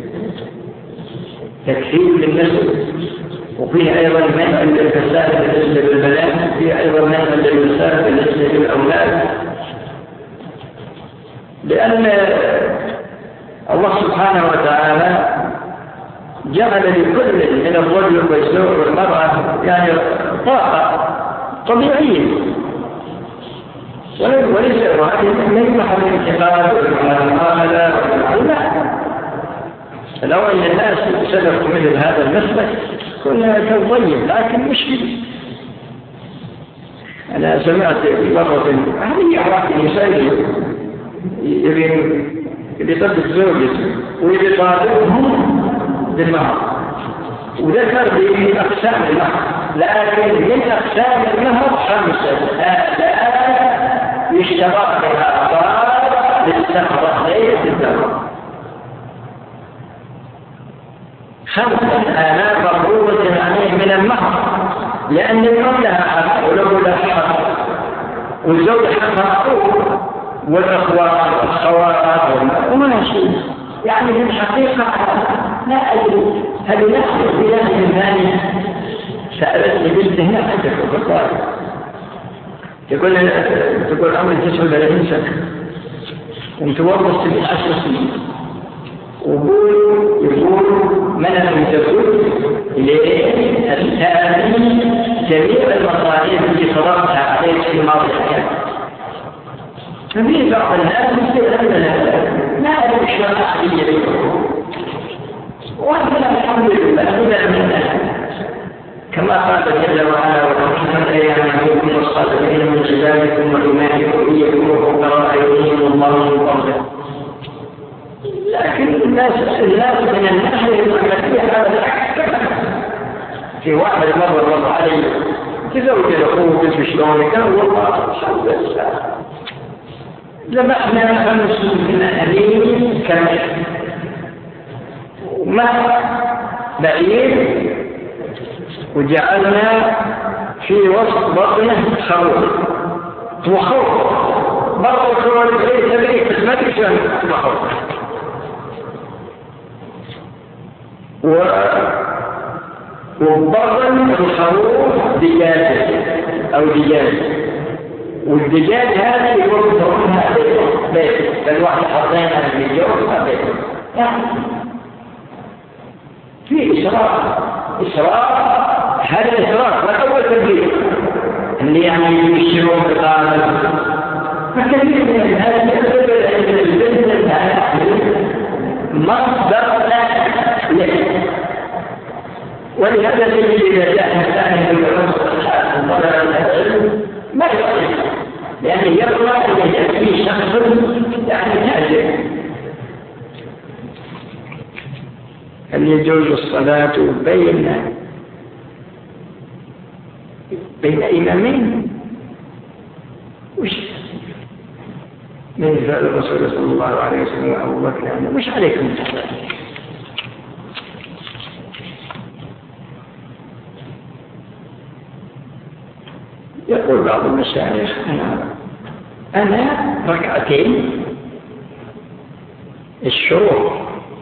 تكفير للنسل، وفيه أيضا منع للفساد بالنسبة للبنات، وفيه أيضا منع للفساد بالنسبة للأولاد، لأن الله سبحانه وتعالى جعل لكل من الرجل والزوج والمرأة يعني طاقة طبيعية، وليس من محل الانتقاد والمعاملة والمعاملة. لو أن الناس سلكوا مثل هذا المسلك كنا كالطيب، لكن مشكلة. أنا سمعت مرة هذه يعرف الإنسان يطبق زوجته ويطالبهم بالمهر، وذكر بأقسام المهر، لكن من أقسام المهر 5 يشترط بها أعضاء للسفرة ليس الدولة، 5,000 مفروضة عليه من المهر، لأن الأم لها حق ولو لها حق والزوج حقها والأخوات والخوات وما شيء، يعني في الحقيقة لا أدري هل نحن في هذه الثانية سألتني بنت هنا عندك وقال تقول عمري 39 سنة ومتوظف في 10 سنين، يقول من المتزوج للثاني جميع المصاريف التي صرفتها عليه في الماضي الحياة. ففي بعض الناس ما أدري شو أحدية بيكم، وأنا الحمد لله كما قال جل وعلا وَتَوْحِيدًا أَيَّامًا يَعْمُكُمُ الصَّالِحِينَ مِنْ عِبَادِكُمْ وَإِمَائِكُمْ يَكُونُوا فُقَرَاءَ يُغْنِيهِمُ اللَّهُ مِنْ فَضْلِهِ. لكن الناس من الناحية المعنوية هذا العكس. في واحد مرة علي تزوج الأخوة في شلون كان والله الحمد لله ذبحنا 50 أهلين كامل وما بعيد، وجعلنا في وسط بطنه خروف وخوف برضو الخروف ليس بريك بس ما تكشف وخوف وبطن الخروف دجاج أو دجاج، والدجاج هذا يقول ضرورها بيت فالواحد حطينا في الجو بيت، يعني في إسراف هذا الإسراف والأول تبليغ اللي يعني يشترون بقالة، فكثير من هذا البزنس مصدر له، ولهذا الذي إذا جاء مسائل ما يصير، لأنه يقرأ أن يأتي شخص يعني تاجر. هل يجوز الصلاة بين إمامين؟ وش من فعل الرسول صلى الله عليه وسلم وأبو بكر يعني مش عليكم الصلاة. يقول بعض المشايخ أنا ركعتين الشروق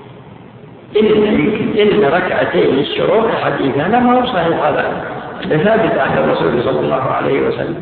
إن ركعتين الشروق حديث أنا ما هو صحيح هذا ثابت عن الرسول صلى الله عليه وسلم.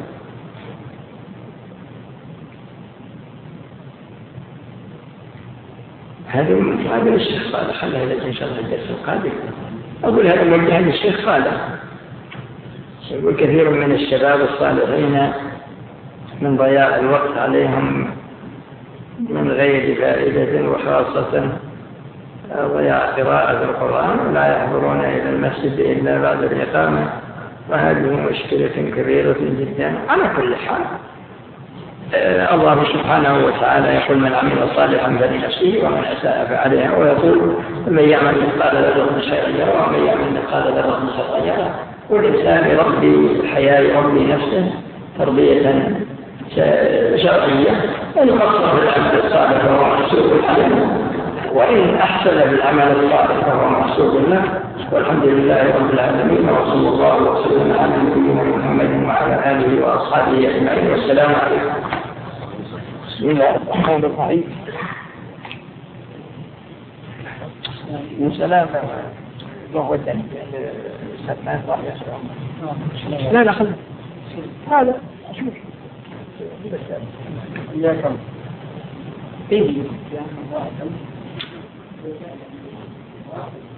هذا الشيخ صالح خلها لك إن شاء الله الدرس القادم. أقول هذا موجه للشيخ صالح. يقول كثير من الشباب الصالحين من ضياع الوقت عليهم من غير فائدة، وخاصة ضياع قراءة القرآن، لا يحضرون إلى المسجد إلا بعد الإقامة، وهذه مشكلة كبيرة جدا. على كل حال الله سبحانه وتعالى يقول من عمل صالحا فلنفسه ومن أساء فعليها، ويقول من يعمل مثقال ذرة خيرا يره ومن يعمل مثقال ذرة شرا يره. والإنسان يربي الحياة، يربي نفسه تربية شرعية، إن قصر بالعمل الصالح فهو محسوب له، وإن أحسن بالعمل الصالح فهو محسوب له. والحمد لله رب العالمين، وصلى الله وسلم على نبينا محمد وعلى آله وأصحابه أجمعين، والسلام عليكم. بسم الله الرحمن الرحيم. وسلام ضغوطا لا لا خلنا هذا شوف إياكم إيه